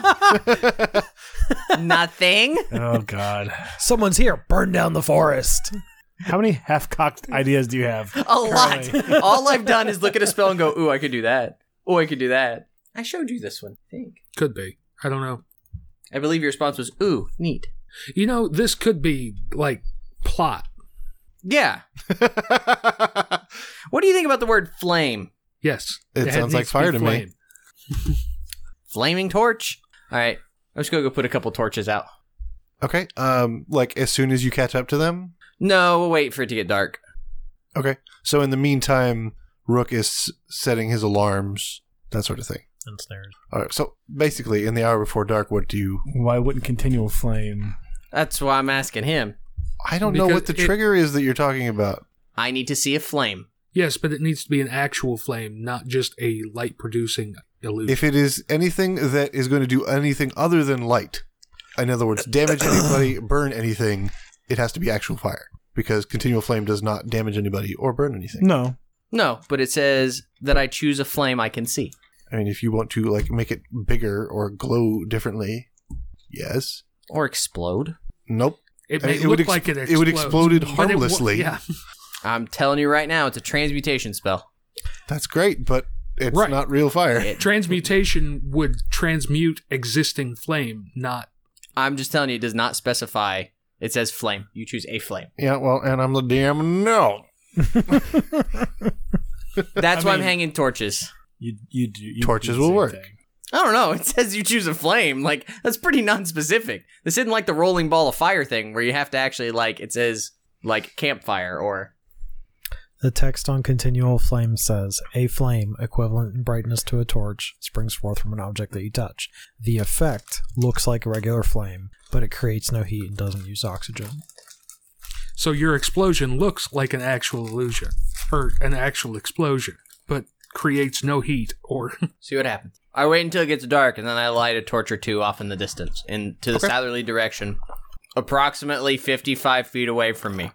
Nothing. Oh God! Someone's here. Burn down the forest. How many half-cocked ideas do you have? A lot. All I've done is look at a spell and go, ooh, I could do that. Oh, I could do that. I showed you this one, I think. Could be. I don't know. I believe your response was, ooh, neat. You know, this could be like plot. Yeah. What do you think about the word flame? Yes. It sounds like fire to me. flame. Flaming torch? All right. I'm just going to go put a couple torches out. Okay. Like as soon as you catch up to them? No, we'll wait for it to get dark. Okay. So in the meantime, Rook is setting his alarms, that sort of thing. And snares. All right. So basically, in the hour before dark, what do you... Why wouldn't continual flame? That's why I'm asking him. I don't know what the trigger is that you're talking about. I need to see a flame. Yes, but it needs to be an actual flame, not just a light-producing illusion. If it is anything that is going to do anything other than light, in other words, damage anybody, burn anything, it has to be actual fire. Because continual flame does not damage anybody or burn anything. No. No, but it says that I choose a flame I can see. I mean, if you want to like make it bigger or glow differently, yes. Or explode. Nope. It may It look would like it explodes. it would exploded but it harmlessly. yeah. I'm telling you right now, it's a transmutation spell. That's great, but it's Right. not real fire. Transmutation would transmute existing flame, not... I'm just telling you, it does not specify. It says flame. You choose a flame. Yeah, well, and I'm the DM. No. That's why I'm hanging torches. You do. You Torches do the will same work. thing. I don't know. It says you choose a flame. Like, that's pretty non-specific. This isn't like the rolling ball of fire thing where you have to actually, like, it says, like, campfire or... The text on continual flame says, a flame, equivalent in brightness to a torch, springs forth from an object that you touch. The effect looks like a regular flame, but it creates no heat and doesn't use oxygen. So your explosion looks like an actual illusion, or an actual explosion, but creates no heat, or... See what happens. I wait until it gets dark, and then I light a torch or two off in the distance, to the southerly direction, approximately 55 feet away from me.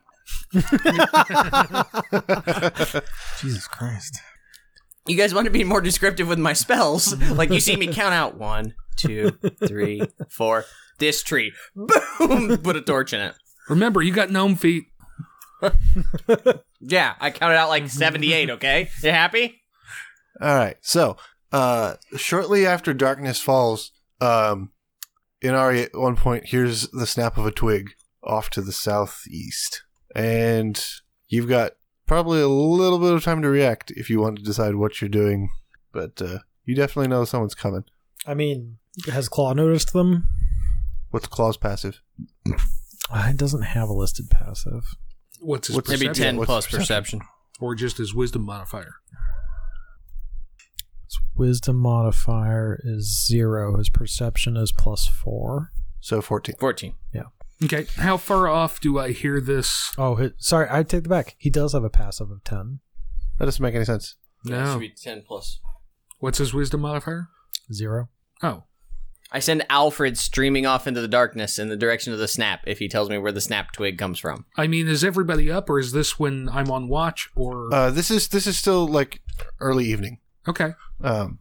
Jesus Christ. You guys want to be more descriptive with my spells? Like, you see me count out 1, 2, 3, 4. This tree. Boom! Put a torch in it. Remember, you got gnome feet. Yeah, I counted out like 78, okay? You happy? All right. So, shortly after darkness falls, Inari at one point hears the snap of a twig off to the southeast. And you've got probably a little bit of time to react if you want to decide what you're doing. But you definitely know someone's coming. I mean, has Claw noticed them? What's Claw's passive? It doesn't have a listed passive. What's his What's- perception? Maybe 10 what's plus perception? perception. Or just his wisdom modifier? His wisdom modifier is 0. His perception is +4. So 14. 14. Okay, how far off do I hear this? Oh, sorry, I take it back. He does have a passive of 10. That doesn't make any sense. Yeah, it No. should be 10 plus. What's his wisdom modifier? 0. Oh. I send Alfred streaming off into the darkness in the direction of the snap if he tells me where the snap twig comes from. I mean, is everybody up, or is this when I'm on watch, or... This is still like early evening. okay. Well,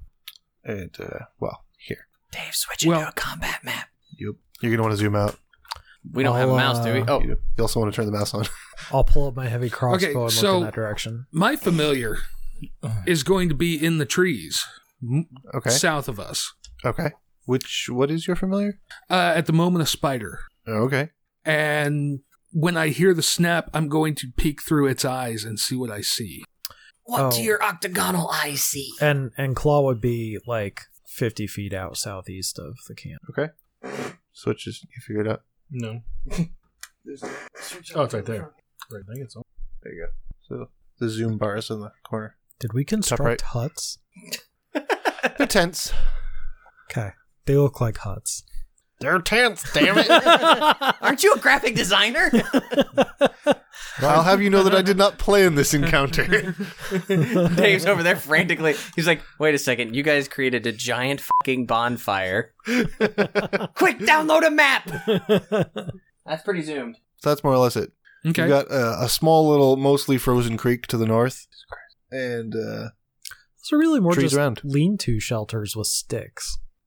here. Dave, switch into a combat map. You're going to want to zoom out. We don't have a mouse, do we? Oh, You also want to turn the mouse on. I'll pull up my heavy crossbow Okay, and so- look in that direction. My familiar is going to be in the trees Okay. south of us. Okay. What is your familiar? At the moment, a spider. Okay. And when I hear the snap, I'm going to peek through its eyes and see what I see. what do Oh. your octagonal eyes see? And Claw would be like 50 feet out southeast of the camp. Okay. Switches. You figured it out. No. Oh, it's right there. Right, I think it's all. There you go. So the zoom bar is in the corner. Did we construct right. huts? They're tents. Okay. They look like huts. They're tents, damn it. Aren't you a graphic designer? I'll have you know that I did not plan this encounter. Dave's over there frantically. He's like, wait a second. You guys created a giant fucking bonfire. Quick, download a map. That's pretty zoomed. So that's more or less it. Okay. You got a small little, mostly frozen creek to the north. And Those are really more Trees just around. lean-to shelters with sticks.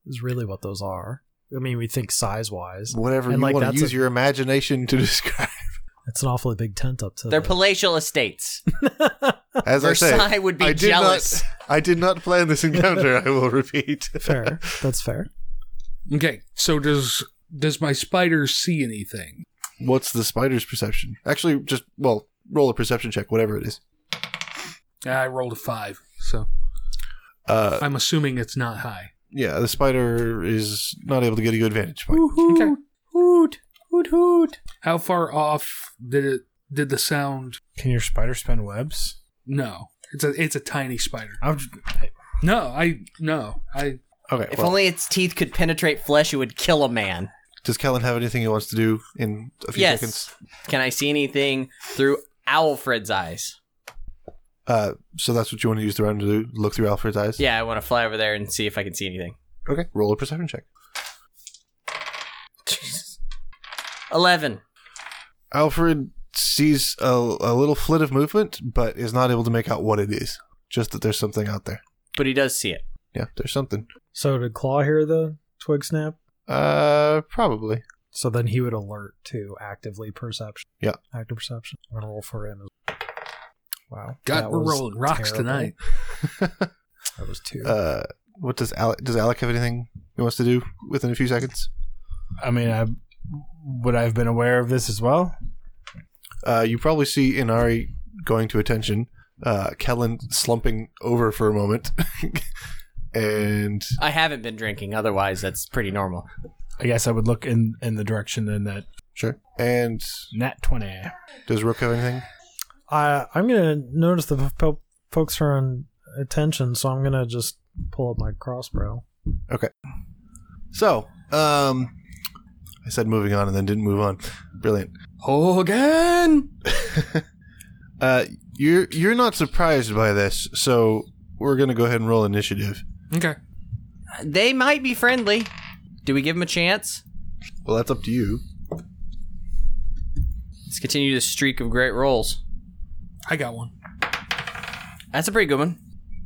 is really what those are. I mean, we think size-wise. Whatever And, you like, want to that's use your imagination to describe. It's an awfully big tent up to They're the... palatial estates. As I say, Versailles would be I did jealous. I did not plan this encounter. I will repeat. Fair. That's fair. Okay, so does my spider see anything? What's the spider's perception? Actually, just roll a perception check, whatever it is. I rolled a 5, so I'm assuming it's not high. Yeah, the spider is not able to get a good vantage point. Okay. Hoot, hoot, hoot. How far off did the sound? Can your spider spin webs? No, it's a tiny spider. Hey, I Okay. If well, only its teeth could penetrate flesh, it would kill a man. does Kellen have anything he wants to do in a few Yes. seconds? Can I see anything through Alfred's eyes? So that's what you want to use the round to do? Look through Alfred's eyes? Yeah, I want to fly over there and see if I can see anything. Okay. Roll a perception check. 11. Alfred sees a little flit of movement, but is not able to make out what it is. Just that there's something out there. But he does see it. Yeah, there's something. So did Claw hear the twig snap? Probably. So then he would alert to actively perception. Yeah. Active perception. I'm going to roll for him. Wow. God, That we're was rolling rocks terrible. tonight. That was 2. What does Alec have anything he wants to do within a few seconds? I mean, would I have been aware of this as well? You probably see Inari going to attention, Kellen slumping over for a moment, and I haven't been drinking, otherwise that's pretty normal. I guess I would look in the direction then that sure. And nat 20. does Rook have anything? I'm going to notice the folks are on attention, so I'm going to just pull up my crossbow. Okay. So, I said moving on and then didn't move on. Brilliant. Hogan! You're not surprised by this, so we're gonna go ahead and roll initiative. Okay. They might be friendly. Do we give them a chance? Well, that's up to you. Let's continue the streak of great rolls. I got one. That's a pretty good one.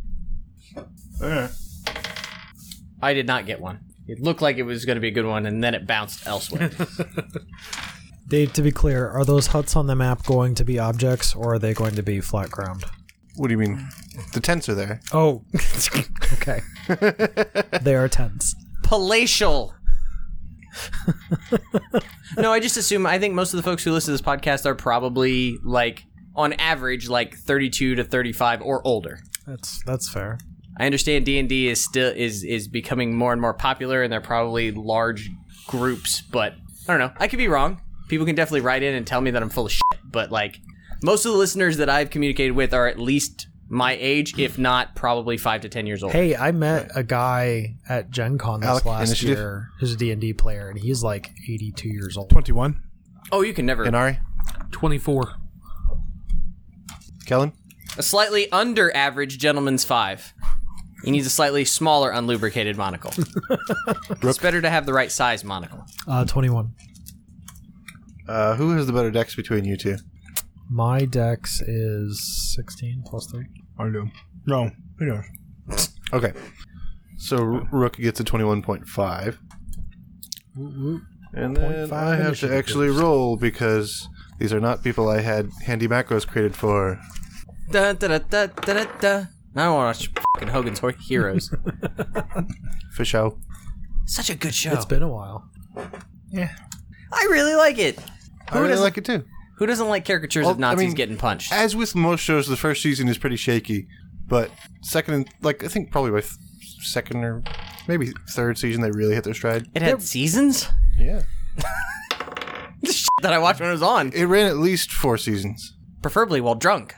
I did not get one. It looked like it was going to be a good one, and then it bounced elsewhere. Dave, to be clear, are those huts on the map going to be objects, or are they going to be flat ground? What do you mean? The tents are there. Oh, okay. They are tents. Palatial. No, I just assume, I think most of the folks who listen to this podcast are probably, like, on average, like 32 to 35 or older. That's fair. I understand D&D is still is becoming more and more popular, and they're probably large groups, but I don't know. I could be wrong. People can definitely write in and tell me that I'm full of shit, but like most of the listeners that I've communicated with are at least my age, if not probably 5 to 10 years old. Hey, I met a guy at Gen Con this Alec, last initiative? year who's a D&D player, and he's like 82 years old. 21. Oh, you can never. Inari? 24. Kellen? A slightly under average gentleman's 5. He needs a slightly smaller unlubricated monocle. It's better to have the right size monocle. 21. Who has the better dex between you two? My dex is 16 plus 3. I do. No, he does. Okay. So Rook gets a 21.5. And then 0.5 I have to initiative actually roll because these are not people I had handy macros created for. Da, da, da, da, da, da, da. I don't want to watch fucking Hogan's Heroes. Fish out. Such a good show. It's been a while. Yeah. I really like it. I really doesn't- like it too. Who doesn't like caricatures Well, of Nazis I mean, getting punched? As with most shows, the first season is pretty shaky, but second and I think probably by second or maybe third season they really hit their stride. It had seasons? Yeah. The shit that I watched when it was on. It ran at least 4 seasons. Preferably while drunk.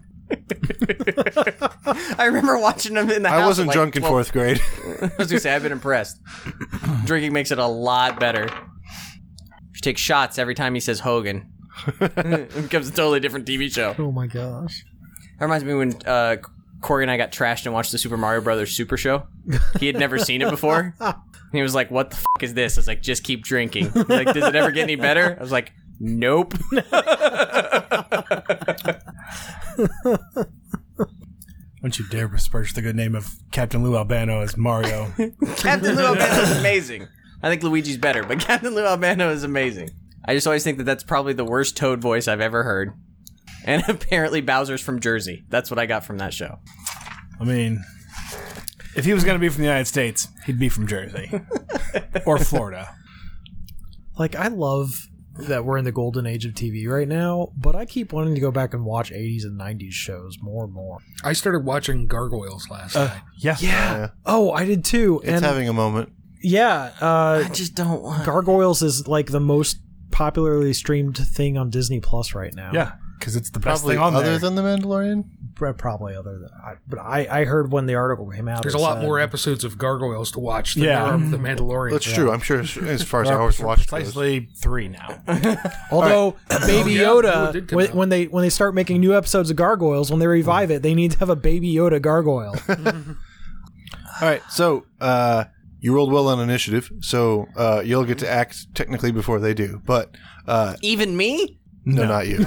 I remember watching them in the house. I wasn't at, like, drunk in 12 4th grade. I was going to say, I've been impressed. Drinking makes it a lot better. You should take shots every time he says Hogan. It becomes a totally different TV show. Oh my gosh. That reminds me when Corey and I got trashed and watched the Super Mario Brothers Super Show. He had never seen it before. He was like, what the fuck is this? I was like, just keep drinking. He's like, does it ever get any better? I was like, nope. Well, Don't you dare besmirch the good name of Captain Lou Albano as Mario. Captain Lou Albano is amazing. I think Luigi's better, but Captain Lou Albano is amazing. I just always think that that's probably the worst Toad voice I've ever heard. And apparently Bowser's from Jersey. That's what I got from that show. I mean, if he was going to be from the United States, he'd be from Jersey. Or Florida. Like, I love that we're in the golden age of TV right now, but I keep wanting to go back and watch 80s and 90s shows more and more. I started watching Gargoyles last night. Yeah. Oh, I did too. It's having a moment. Yeah. I just don't want... Gargoyles is like the most popularly streamed thing on Disney Plus right now. Yeah, because it's the best Probably thing on other there. than The Mandalorian? Probably other than... But I heard when the article came out... There's it a lot said- more episodes of Gargoyles to watch than Yeah. there are of The Mandalorian. That's true. I'm sure as far as hours watched goes. Precisely 3 now. Although Baby yeah, Yoda, it did come out. when they start making new episodes of Gargoyles, when they revive it, they need to have a Baby Yoda gargoyle. All right, so you rolled well on initiative, so you'll get to act technically before they do. But Even me? no, not you.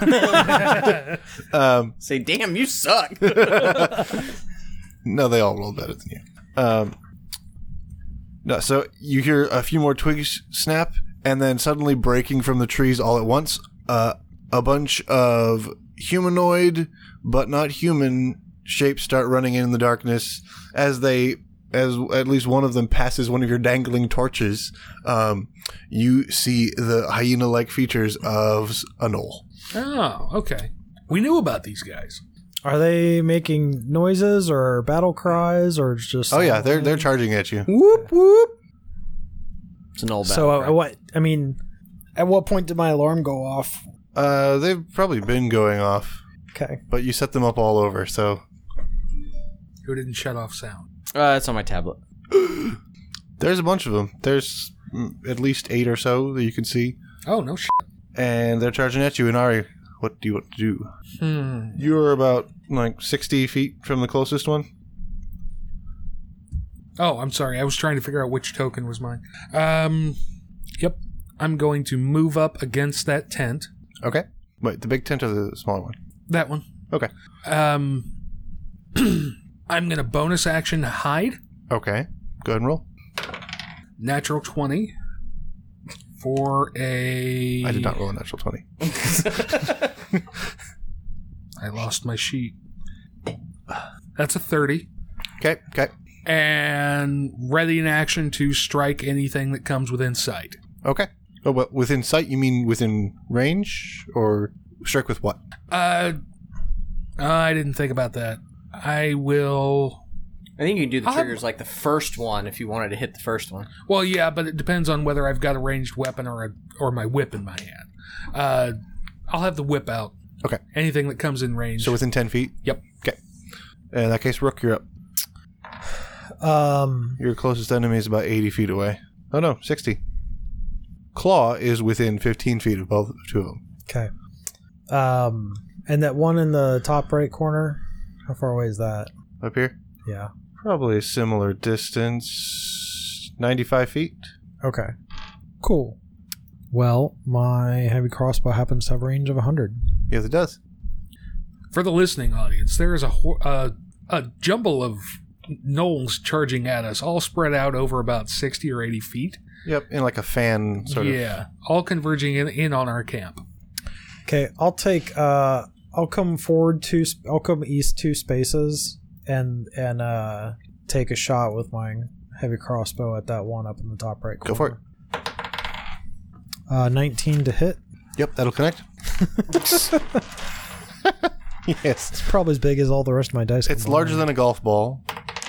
Say, damn, you suck. No, they all rolled better than you. No, so you hear a few more twigs snap, and then suddenly breaking from the trees all at once, a bunch of humanoid but not human shapes start running in the darkness as at least one of them passes one of your dangling torches. You see the hyena-like features of a gnoll. Oh, okay. We knew about these guys. Are they making noises or battle cries or just... Oh yeah, they're charging at you. Whoop, whoop. It's an old battle So, cry. what... I mean, at what point did my alarm go off? They've probably been going off, Okay. but you set them up all over, so... Who didn't shut off sound? It's on my tablet. There's a bunch of them. There's at least 8 or so that you can see. Oh, no shit. And they're charging at you. And Ari, what do you want to do? You're about, 60 feet from the closest one. Oh, I'm sorry. I was trying to figure out which token was mine. Yep. I'm going to move up against that tent. Okay. Wait, the big tent or the smaller one? That one. Okay. I'm going to bonus action hide. Okay. Go ahead and roll. Natural 20 for a... I did not roll a natural 20. I lost my sheet. That's a 30. Okay. And ready in action to strike anything that comes within sight. Okay. Oh, but within sight, you mean within range? Or strike with what? I didn't think about that. I will... I think you can do the I'll have- triggers like the first one if you wanted to hit the first one. Well, yeah, but it depends on whether I've got a ranged weapon or my whip in my hand. I'll have the whip out. Okay. Anything that comes in range. So within 10 feet? Yep. Okay. In that case, Rook, you're up. Your closest enemy is about 80 feet away. Oh, no, 60. Claw is within 15 feet of both two of them. Okay. And that one in the top right corner, how far away is that? Up here? Yeah. Probably a similar distance. 95 feet? Okay. Cool. Well, my heavy crossbow happens to have a range of 100. Yes, it does. For the listening audience, there is a jumble of gnolls charging at us, all spread out over about 60 or 80 feet. Yep, in like a fan sort of. Yeah, all converging in on our camp. Okay, I'll take. I'll come forward I'll come east 2 spaces and take a shot with my heavy crossbow at that one up in the top right corner. Go for it. 19 to hit. Yep, that'll connect. Yes. It's probably as big as all the rest of my dice. It's larger than a golf ball.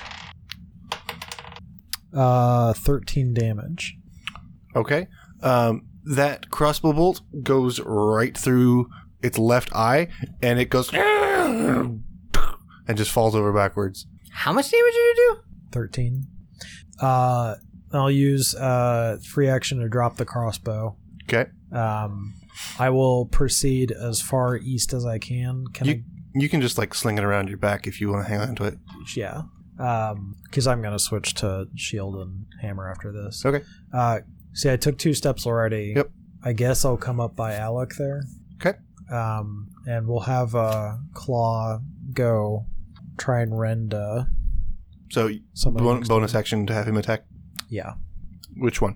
13 damage. Okay. That crossbow bolt goes right through its left eye, and it goes and just falls over backwards. How much damage did you do? 13. I'll use free action to drop the crossbow. Okay. I will proceed as far east as I can. You can just like sling it around your back if you want to hang on to it. Yeah. Because I'm going to switch to shield and hammer after this. Okay. See, I took 2 steps already. Yep. I guess I'll come up by Alec there. Okay. And we'll have Claw go try and rend So somebody next to bonus him. action to have him attack. Yeah. Which one?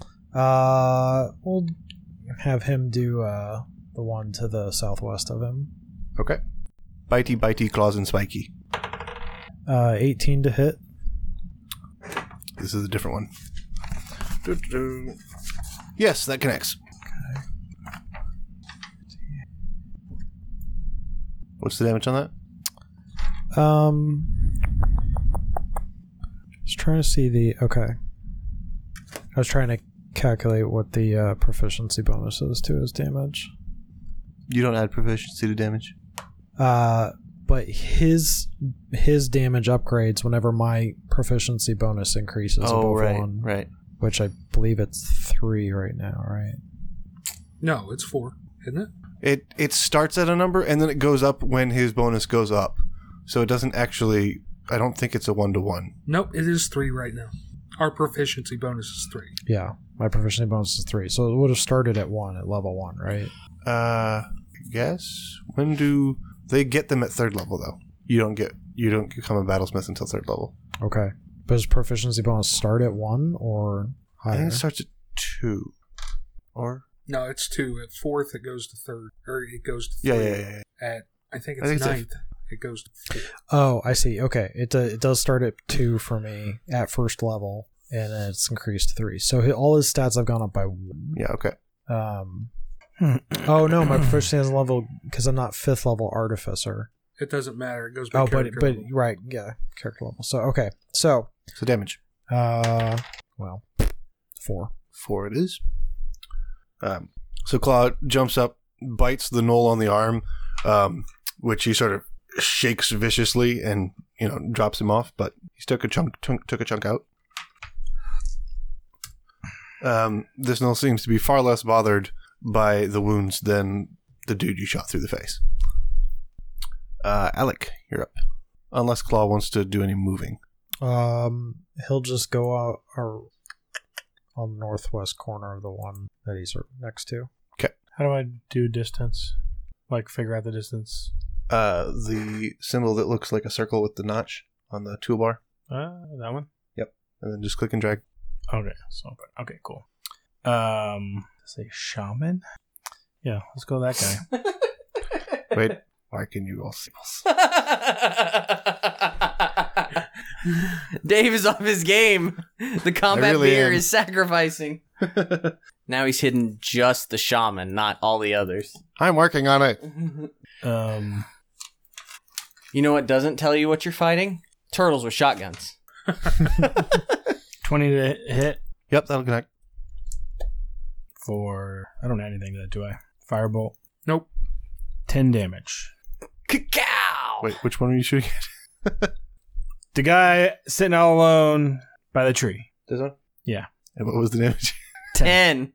We'll have him do the one to the southwest of him. Okay. Bitey, claws, and spiky. 18 to hit. This is a different one. Doo-doo. Yes, that connects. What's the damage on that? Just trying to see the... Okay. I was trying to calculate what the proficiency bonus is to his damage. You don't add proficiency to damage. But his damage upgrades whenever my proficiency bonus increases above right, 1. right. Which I believe it's 3 right now, right? No, it's 4, isn't it? It starts at a number and then it goes up when his bonus goes up. So it doesn't actually... I don't think it's a 1-to-1. Nope, it is 3 right now. Our proficiency bonus is 3. Yeah, my proficiency bonus is 3. So it would have started at 1, at level 1, right? Yes. When do... They get them at 3rd level, though. You don't become a battlesmith until 3rd level. Okay. But does proficiency bonus start at 1 or I higher? think it starts at 2. Or... No, it's 2. At 4th, it goes to 3rd. Or it goes to 3. Yeah. At, I think I it's think 9th. It goes to 4. Oh, I see. Okay. It does start at 2 for me at 1st level, and then it's increased to 3. So all his stats have gone up by 1. Yeah, okay. Oh, no, my proficiency has a level, because I'm not 5th level artificer. It doesn't matter. It goes by Oh, character but level. right, yeah, character level. So, okay. So, So damage. 4. 4 it is. So Claw jumps up, bites the knoll on the arm, which he sort of shakes viciously and, drops him off, but he took a chunk out. This knoll seems to be far less bothered by the wounds than the dude you shot through the face. Alec, you're up. Unless Claw wants to do any moving. He'll just go out on the northwest corner of the one that he's next to. Okay. How do I do distance? Like, figure out the distance? The symbol that looks like a circle with the notch on the toolbar. That one? Yep. And then just click and drag. Okay. Okay, cool. Say shaman? Yeah, let's go with that guy. Wait. Why can you all see? Dave is off his game. The combat really beer am. is sacrificing. Now he's hidden just the shaman, not all the others. I'm working on it. You know what doesn't tell you what you're fighting? Turtles with shotguns. 20 to hit Yep, that'll connect. for... I don't have anything to that, do I? Firebolt. Nope. 10 damage. Cacao! Wait, which one are you shooting at? The guy sitting all alone by the tree. This one? Yeah. And what was the damage? 10.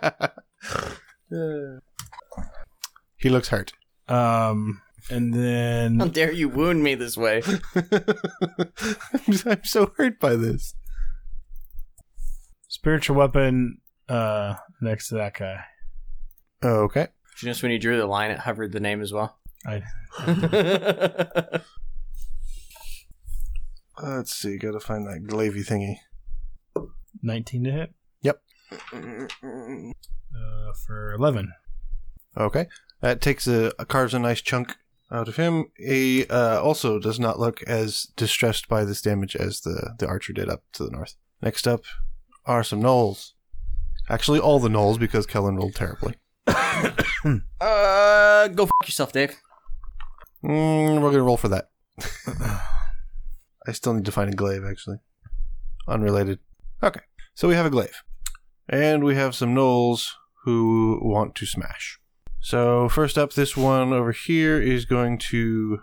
He looks hurt. And then... How dare you wound me this way? I'm so hurt by this. Spiritual weapon next to that guy. Okay. Did you notice when you drew the line, it hovered the name as well? Let's see. Gotta find that glavy thingy. 19 to hit. Yep. For 11. Okay. That takes carves a nice chunk out of him. He also does not look as distressed by this damage as the archer did up to the north. Next up are some gnolls. Actually, all the gnolls, because Kellen rolled terribly. Go fuck yourself, Dave. We're gonna roll for that. I still need to find a glaive, actually. Unrelated. Okay. So we have a glaive. And we have some gnolls who want to smash. So first up, this one over here is going to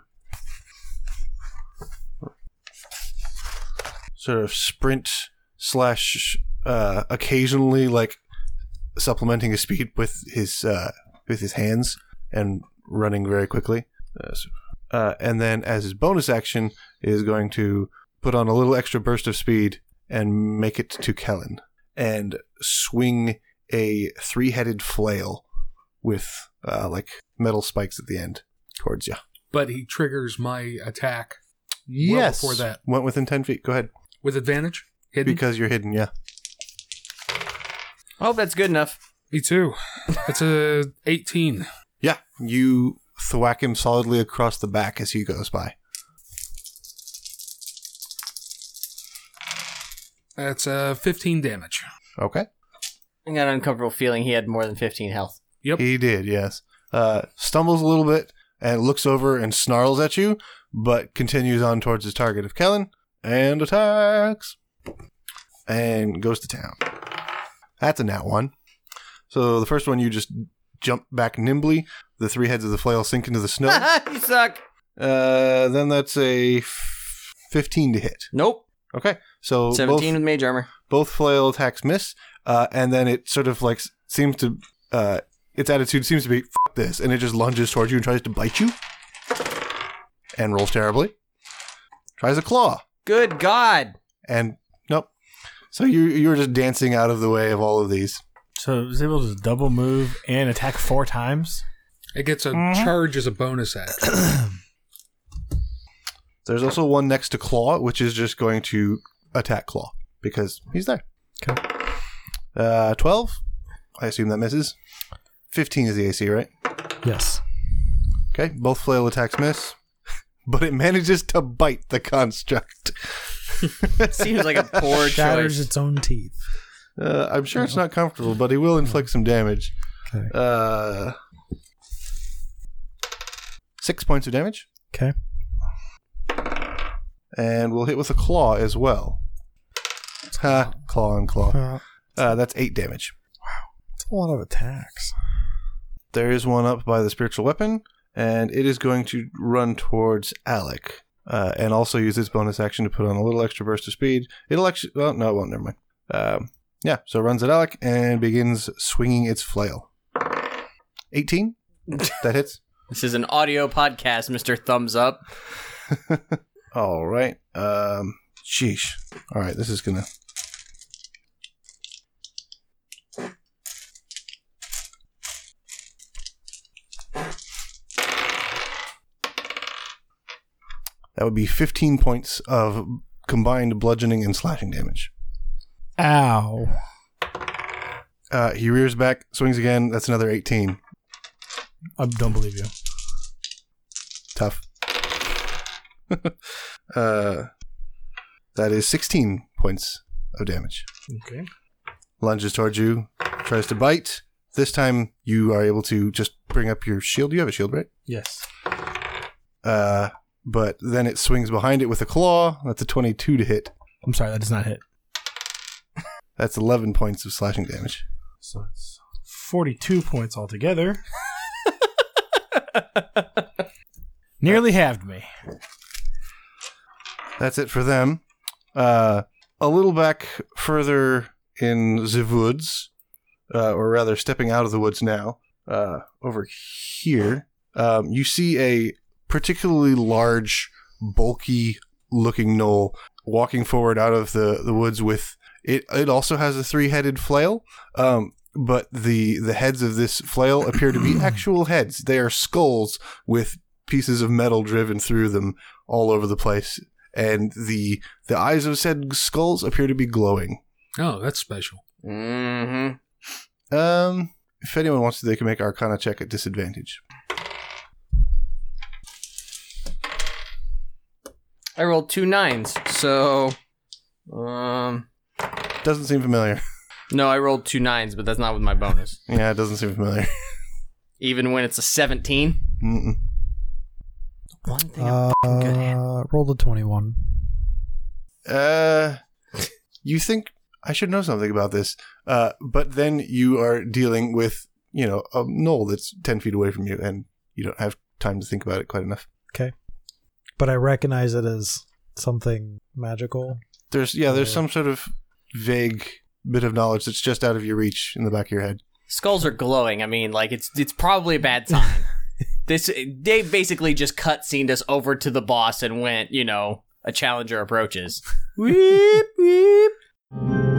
sort of sprint / occasionally like supplementing his speed with his hands and running very quickly. And then as his bonus action is going to put on a little extra burst of speed and make it to Kellen and swing a 3-headed flail with like metal spikes at the end towards you. But he triggers my attack. Yes. before that. Went within 10 feet. Go ahead. With advantage? Hidden? Because you're hidden, yeah. I hope that's good enough. Me too. It's a 18. Yeah. You thwack him solidly across the back as he goes by. That's 15 damage. Okay. I got an uncomfortable feeling he had more than 15 health. Yep. He did, yes. Stumbles a little bit and looks over and snarls at you, but continues on towards his target of Kellen and attacks. And goes to town. That's a nat 1. So the first one, you just jump back nimbly. The 3 heads of the flail sink into the snow. You suck. Then that's a 15 to hit. Nope. Okay. So 17 with mage armor. both flail attacks miss. And then it sort of like seems to... its attitude seems to be, F this. And it just lunges towards you and tries to bite you. And rolls terribly. Tries a claw. Good God. And nope. So you're just dancing out of the way of all of these. So it was able to double move and attack 4 times? It gets a charge as a bonus action. There's also one next to Claw, which is just going to attack Claw because he's there. Okay. 12. I assume that misses. 15 is the AC, right? Yes. Okay, both flail attacks miss, but it manages to bite the construct. Seems like a poor Shatters choice. its own teeth. I'm sure it's not comfortable, but he will inflict some damage. Okay. 6 points of damage. Okay. And we'll hit with a claw as well. Ha, claw on claw. That's 8 damage. That's a lot of attacks. There is one up by the spiritual weapon, and it is going to run towards Alec. And also use its bonus action to put on a little extra burst of speed. It'll actually... Well, no, it won't. Never mind. Yeah, so it runs at Alec and begins swinging its flail. 18? That hits? This is an audio podcast, Mr. Thumbs Up. All right. Sheesh. All right, this is going to... That would be 15 points of combined bludgeoning and slashing damage. Ow. He rears back, swings again. That's another 18. I don't believe you. Tough. That is 16 points of damage. Okay. Lunges towards you, tries to bite. This time you are able to just bring up your shield. You have a shield, right? Yes. But then it swings behind it with a claw. That's a 22 to hit. I'm sorry, that does not hit. That's 11 points of slashing damage. So it's 42 points altogether. Nearly halved me. That's it for them. A little back further in the woods, or rather stepping out of the woods now, over here, you see a particularly large, bulky looking gnoll walking forward out of the woods with it. It also has a 3-headed flail, but the heads of this flail appear to be actual heads. They are skulls with pieces of metal driven through them all over the place, and the eyes of said skulls appear to be glowing. Oh, that's special. Mm-hmm. If anyone wants to, they can make Arcana check at disadvantage. I rolled 2 9s, so... Doesn't seem familiar. No, I rolled 2 9s, but that's not with my bonus. Yeah, it doesn't seem familiar. Even when it's a 17? Mm-mm. One thing I'm good at. Rolled a 21. You think I should know something about this, but then you are dealing with, a gnoll that's 10 feet away from you, and you don't have time to think about it quite enough. Okay. But I recognize it as something magical. There's some sort of vague bit of knowledge that's just out of your reach in the back of your head. Skulls are glowing. I mean, like, it's probably a bad sign. They basically just cutscened us over to the boss and went, a challenger approaches. Weep, weep.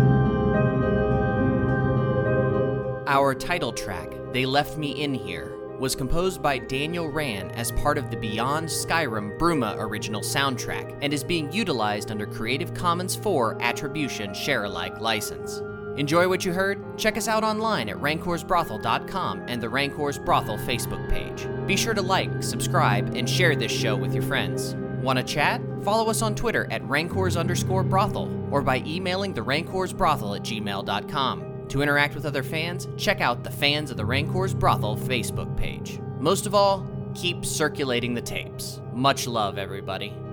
Our title track, They Left Me In Here, was composed by Daniel Rand as part of the Beyond Skyrim Bruma original soundtrack and is being utilized under Creative Commons 4 Attribution Share-alike license. Enjoy what you heard? Check us out online at rancorsbrothel.com and the Rancors Brothel Facebook page. Be sure to like, subscribe, and share this show with your friends. Want to chat? Follow us on Twitter at rancors_brothel or by emailing the rancorsbrothel@gmail.com. To interact with other fans, check out the Fans of the Rancors Brothel Facebook page. Most of all, keep circulating the tapes. Much love, everybody.